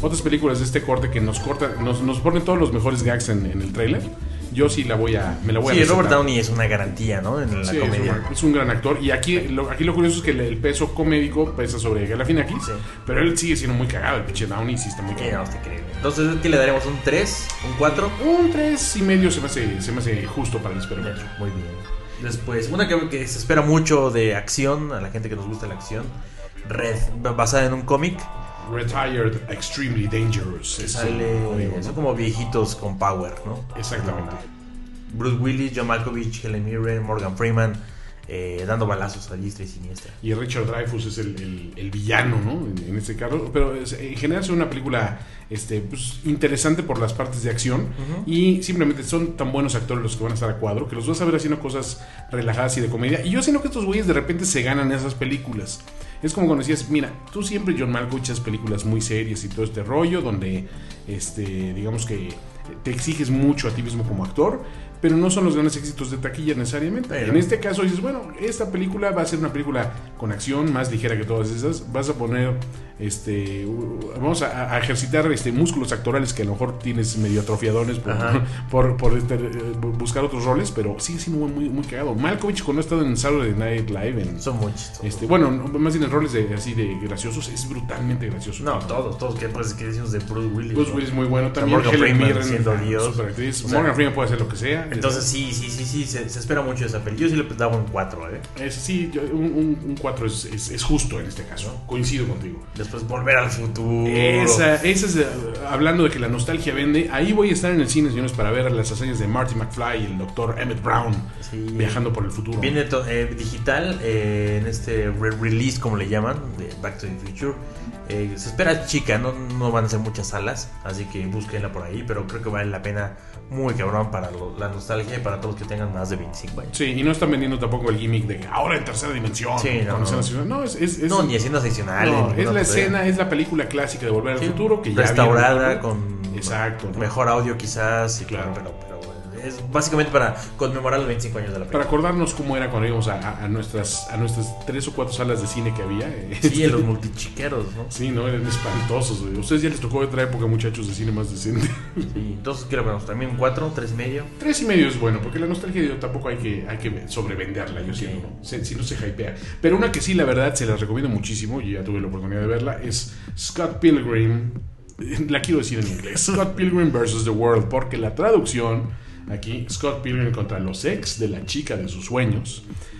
películas de este corte que nos corta, nos, nos ponen todos los mejores gags en, en el tráiler, yo sí la voy a, me la voy sí, a recetar. Robert Downey es una garantía, ¿no? En la sí, comedia. Es un, es un gran actor. Y aquí lo, aquí lo curioso es que el, el peso comédico pesa sobre Galifianakis, Sí. pero él sigue siendo muy cagado. El pinche Downey sí está muy Sí, cagado. no, está increíble. Entonces, ¿qué le daremos? ¿Un tres? ¿Un cuatro? Un tres y medio se me hace, se me hace justo para el experimento. Muy bien. Después, una que, que se espera mucho de acción, a la gente que nos gusta la acción, Red, basada en un cómic. Retired Extremely Dangerous. Es Sale, el código, ¿no? son como viejitos con power, ¿no? Exactamente. Bruce Willis, John Malkovich, Helen Mirren, Morgan Freeman, eh, dando balazos a diestra y siniestra. Y Richard Dreyfuss es el, el, el villano, ¿no? En, en este caso. Pero es, en general es una película este, pues, interesante por las partes de acción. Uh-huh. Y simplemente son tan buenos actores los que van a estar a cuadro que los vas a ver haciendo cosas relajadas y de comedia. Y yo siento que estos güeyes de repente se ganan esas películas. Es como cuando decías, mira, tú siempre, John Malkovich, haces películas muy serias y todo este rollo, donde, este, digamos que te exiges mucho a ti mismo como actor, pero no son los grandes éxitos de taquilla necesariamente. Pero en este caso dices, bueno, esta película va a ser una película con acción, más ligera que todas esas. Vas a poner, este, vamos a, a ejercitar este, músculos actorales que a lo mejor tienes medio atrofiadones por, por, por este, buscar otros roles, pero sigue siendo muy, muy cagado. Malkovich, cuando ha estado en Saturday Night Live, en, son muy chistosos. Este, bueno, más bien en roles de, así de graciosos, es brutalmente gracioso. No, todos, todos, ¿qué, pues, ¿qué decimos de Bruce Willis? Bruce Willis es muy bueno también. Morgan Helen Freeman Mirren, siendo Dios. Superactriz. O sea, Morgan Freeman puede hacer lo que sea. Entonces sí, sí, sí, sí, se, se espera mucho de esa peli. Yo sí le daba un cuatro, ¿eh? Es, sí, yo, un cuatro es, es, es justo en este caso. Coincido contigo. Después Volver al Futuro. Esa, esa es, uh, hablando de que la nostalgia vende. Ahí voy a estar en el cine, señores, para ver las hazañas de Marty McFly y el doctor Emmett Brown, sí, viajando por el futuro. Viene to, eh, digital eh, en este re-release, como le llaman, de Back to the Future. Eh, se espera chica, no, no van a ser muchas salas, así que búsquenla por ahí, pero creo que vale la pena muy cabrón para lo, la nostalgia y para todos los que tengan más de veinticinco años. Sí, y no están vendiendo tampoco el gimmick de que ahora en tercera dimensión. Sí, no, no. no, es, es, es, no, ni escenas adicionales. No, es la escena, es la película clásica de Volver al sí, Futuro que ya restaurada con exacto, ¿no? mejor audio quizás, y claro, pero, pero es básicamente para conmemorar los veinticinco años de la película. Para acordarnos cómo era cuando íbamos a, a, a nuestras a nuestras tres o cuatro salas de cine que había. Sí, en los multichiqueros, ¿no? Sí, no, eran espantosos, güey. Ustedes ya les tocó otra época, muchachos, de cine más decente. Sí, entonces, ¿qué le ponemos? ¿También un cuatro, tres y medio? Tres y medio es bueno, porque la nostalgia tampoco hay que, hay que sobrevenderla, yo siento, ¿no? Si, si no se hypea. Pero una que sí, la verdad, se las recomiendo muchísimo, y ya tuve la oportunidad de verla, es Scott Pilgrim. La quiero decir en inglés. Scott Pilgrim versus The World, porque la traducción... Aquí, Scott Pilgrim contra los ex de la chica de sus sueños.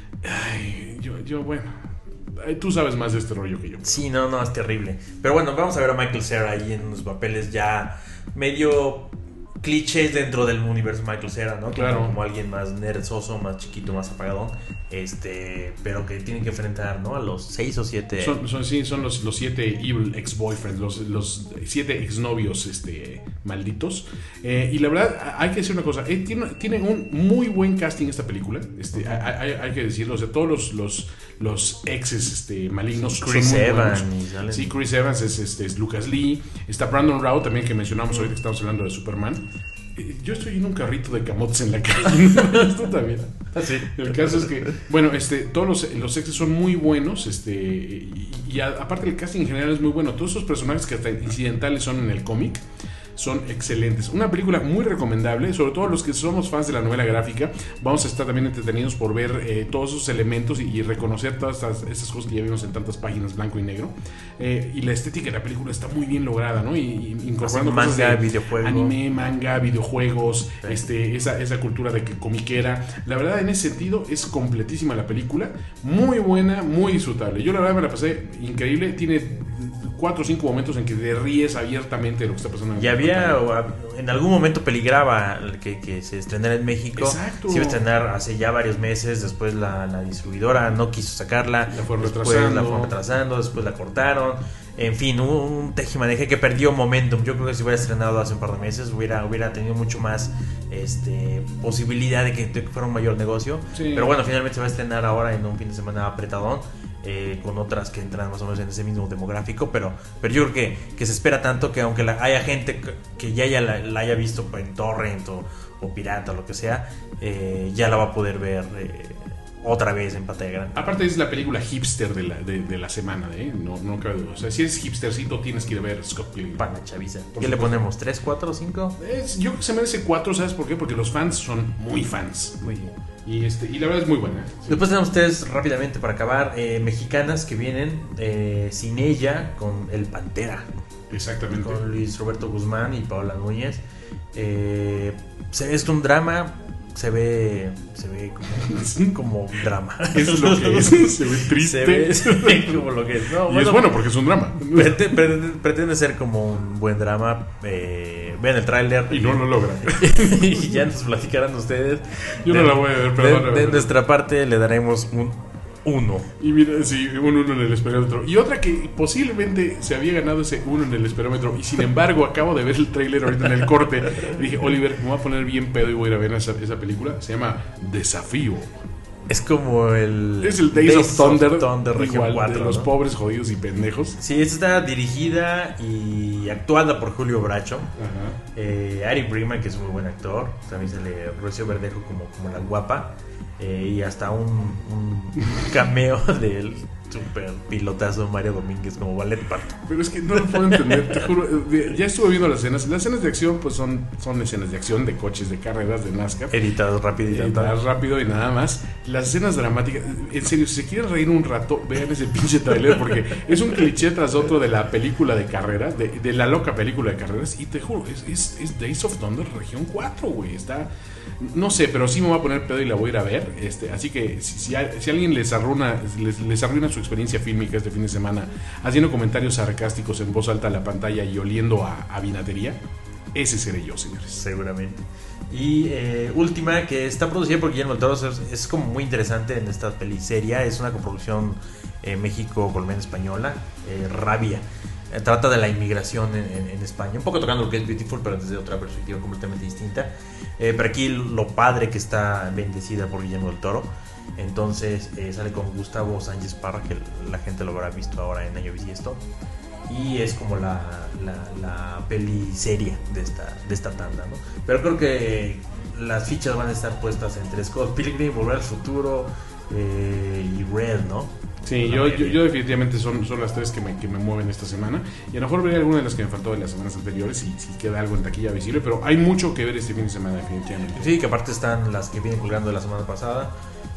Ay, yo, yo, bueno, tú sabes más de este rollo que yo. Sí, no, no, es terrible. Pero bueno, vamos a ver a Michael Cera ahí en unos papeles ya medio clichés dentro del universo Michael Cera, ¿no? Claro. Como, como alguien más nerdzoso, más chiquito, más apagadón. Este, pero que tienen que enfrentar, ¿no? A los seis o siete. Son, son, sí, son los, los siete evil ex-boyfriends, los, los siete exnovios este, malditos. Eh, y la verdad, hay que decir una cosa: eh, tiene, tiene un muy buen casting esta película. Este, hay, hay, hay que decirlo, o sea, todos los, los, los exes este, malignos Chris son muy Evans. buenos. Sí, Chris Evans es, este, es Lucas Lee. Está Brandon Routh también, que mencionamos ahorita que estamos hablando de Superman. Yo estoy en un carrito de camotes en la calle. Esto también. Sí. El caso es que, bueno, este, todos los, los exes son muy buenos, este, y, y a, aparte el casting en general es muy bueno. Todos esos personajes que hasta incidentales son en el cómic son excelentes. Una película muy recomendable, sobre todo los que somos fans de la novela gráfica. Vamos a estar también entretenidos por ver eh, todos esos elementos y, y reconocer todas estas, estas cosas que ya vimos en tantas páginas blanco y negro. Eh, y la estética de la película está muy bien lograda, ¿no? Y, y incorporando manga, cosas de videojuegos. Anime, manga, videojuegos, sí. este, esa, esa cultura de que comiquera. La verdad, en ese sentido, es completísima la película. Muy buena, muy disfrutable. Yo la verdad me la pasé increíble. Tiene cuatro o cinco momentos en que te ríes abiertamente de lo que está pasando en y había o, en algún momento peligraba que, que se estrenara en México. Exacto. Se iba a estrenar hace ya varios meses. Después la, la distribuidora no quiso sacarla, la fueron después retrasando. la fueron retrasando, después la cortaron. En fin, hubo un tejimaneje que perdió momentum. Yo creo que si hubiera estrenado hace un par de meses hubiera, hubiera tenido mucho más este, posibilidad de que, de que fuera un mayor negocio. Sí. Pero bueno, finalmente se va a estrenar ahora en un fin de semana apretadón. Eh, con otras que entran más o menos en ese mismo demográfico, pero, pero yo creo que, que se espera tanto que aunque la, haya gente que, que ya, ya la, la haya visto en torrent o, o pirata o lo que sea, eh, ya la va a poder ver eh, otra vez en pantalla grande. Aparte es la película hipster de la, de, de la semana, ¿eh? No, no cabe duda. O sea, si eres hipstercito tienes que ir a ver Scott Pilgrim. Para la chaviza. Por ¿Qué le supuesto. ponemos? ¿tres, cuatro, cinco? Es, yo creo que se merece cuatro, ¿sabes por qué? Porque los fans son muy fans. Muy bien. Y, este, y la verdad es muy buena. Sí. Después tenemos tres rápidamente para acabar. Eh, mexicanas que vienen eh, sin ella con El Pantera. Exactamente. Con Luis Roberto Guzmán y Paola Núñez. Eh, se ve, es un drama. Se ve, se ve como, como un drama. Eso es lo que es. Se ve triste. Se ve, se ve como lo que es. No, y es bueno porque es un drama. Pretende, pretende, pretende ser como un buen drama. Eh, vean el tráiler. Y no lo logra. Y ya nos platicarán ustedes. Yo de, no la voy a ver, perdón. De, de nuestra parte le daremos un uno. Y mira, sí, un uno en el esperómetro. Y otra que posiblemente se había ganado ese uno en el esperómetro. Y sin embargo, acabo de ver el tráiler ahorita en el corte. Y dije, Oliver, me voy a poner bien pedo y voy a ir a ver esa, esa película. Se llama Desafío. Es como el... Es el Days, Days of Thunder, of Thunder igual, cuatro, de los ¿no? pobres, jodidos y pendejos. Sí, esta está dirigida y actuada por Julio Bracho. Ajá. Eh, Ari Briman, que es un muy buen actor. También sale Rocío Verdejo como, como la guapa. Eh, y hasta un, un cameo del super pilotazo Mario Domínguez como Ballet Parto. Pero es que no lo puedo entender, te juro. Ya estuve viendo las escenas. Las escenas de acción, pues son, son escenas de acción, de coches, de carreras, de NASCAR. Editado rápido y Editadas rápido y nada más. Las escenas dramáticas, en serio, si se quieren reír un rato, vean ese pinche trailer porque es un cliché tras otro de la película de carreras, de, de la loca película de carreras. Y te juro, es, es, es Days of Thunder Región cuatro, güey. Está. No sé, pero sí me voy a poner pedo y la voy a ir a ver. Este, así que si, si, a, si alguien les arruina, les, les arruina su experiencia fílmica este fin de semana, haciendo comentarios sarcásticos en voz alta a la pantalla y oliendo a, a vinatería, ese seré yo, señores. Seguramente. Y eh, última, que está producida por Guillermo del Toro, es, es como muy interesante en esta peliseria. Es una coproducción eh, México-colombiana-española, eh, Rabia. Eh, trata de la inmigración en, en, en España, un poco tocando lo que es Beautiful, pero desde otra perspectiva completamente distinta. Eh, pero aquí lo padre que está bendecida por Guillermo del Toro. Entonces eh, sale con Gustavo Sánchez Parra, que la gente lo habrá visto ahora en Año Bisiesto. Y es como la, la, la peli seria de esta, de esta tanda, ¿no? Pero creo que las fichas van a estar puestas entre Scott Pilgrim, Volver al Futuro eh, y Red, ¿no? Sí, yo, yo, yo definitivamente son, son las tres que me, que me mueven esta semana. Y a lo mejor veré alguna de las que me faltó de las semanas anteriores y si queda algo en taquilla visible. Pero hay mucho que ver este fin de semana, definitivamente. Sí, que aparte están las que vienen colgando de la semana pasada.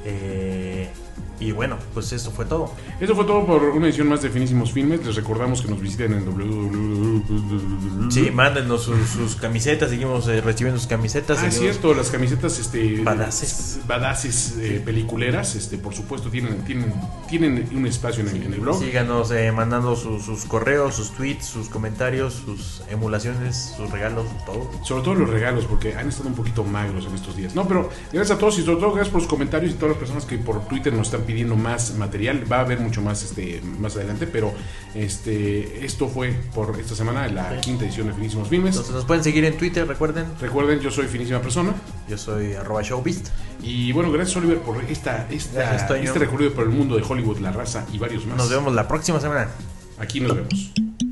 Eh, y bueno, pues eso fue todo. Eso fue todo por una edición más de Finísimos Filmes. Les recordamos que nos visiten en w w w. Sí, mándenos sus, sus camisetas. Seguimos eh, recibiendo sus camisetas. Ah, es cierto, las camisetas este, badaces, badaces eh, peliculeras. Este, por supuesto, tienen, tienen, tienen un espacio en el, en el blog. Síganos eh, mandando sus, sus correos, sus tweets, sus comentarios, sus emulaciones, sus regalos, todo. Sobre todo los regalos, porque han estado un poquito magros en estos días. No, pero gracias a todos y sobre todo gracias por los comentarios y todas las personas que por Twitter nos están pidiendo más material. Va a haber mucho más este más adelante, pero este esto fue por esta semana, la sí. quinta edición de Finísimos Filmes. Entonces nos pueden seguir en Twitter, recuerden. Recuerden, yo soy Finísima Persona. Yo soy arroba showbeast. Y bueno, gracias Oliver por esta, esta gracias, este recorrido por el mundo de Hollywood, la raza y varios más. Nos vemos la próxima semana. Aquí nos vemos.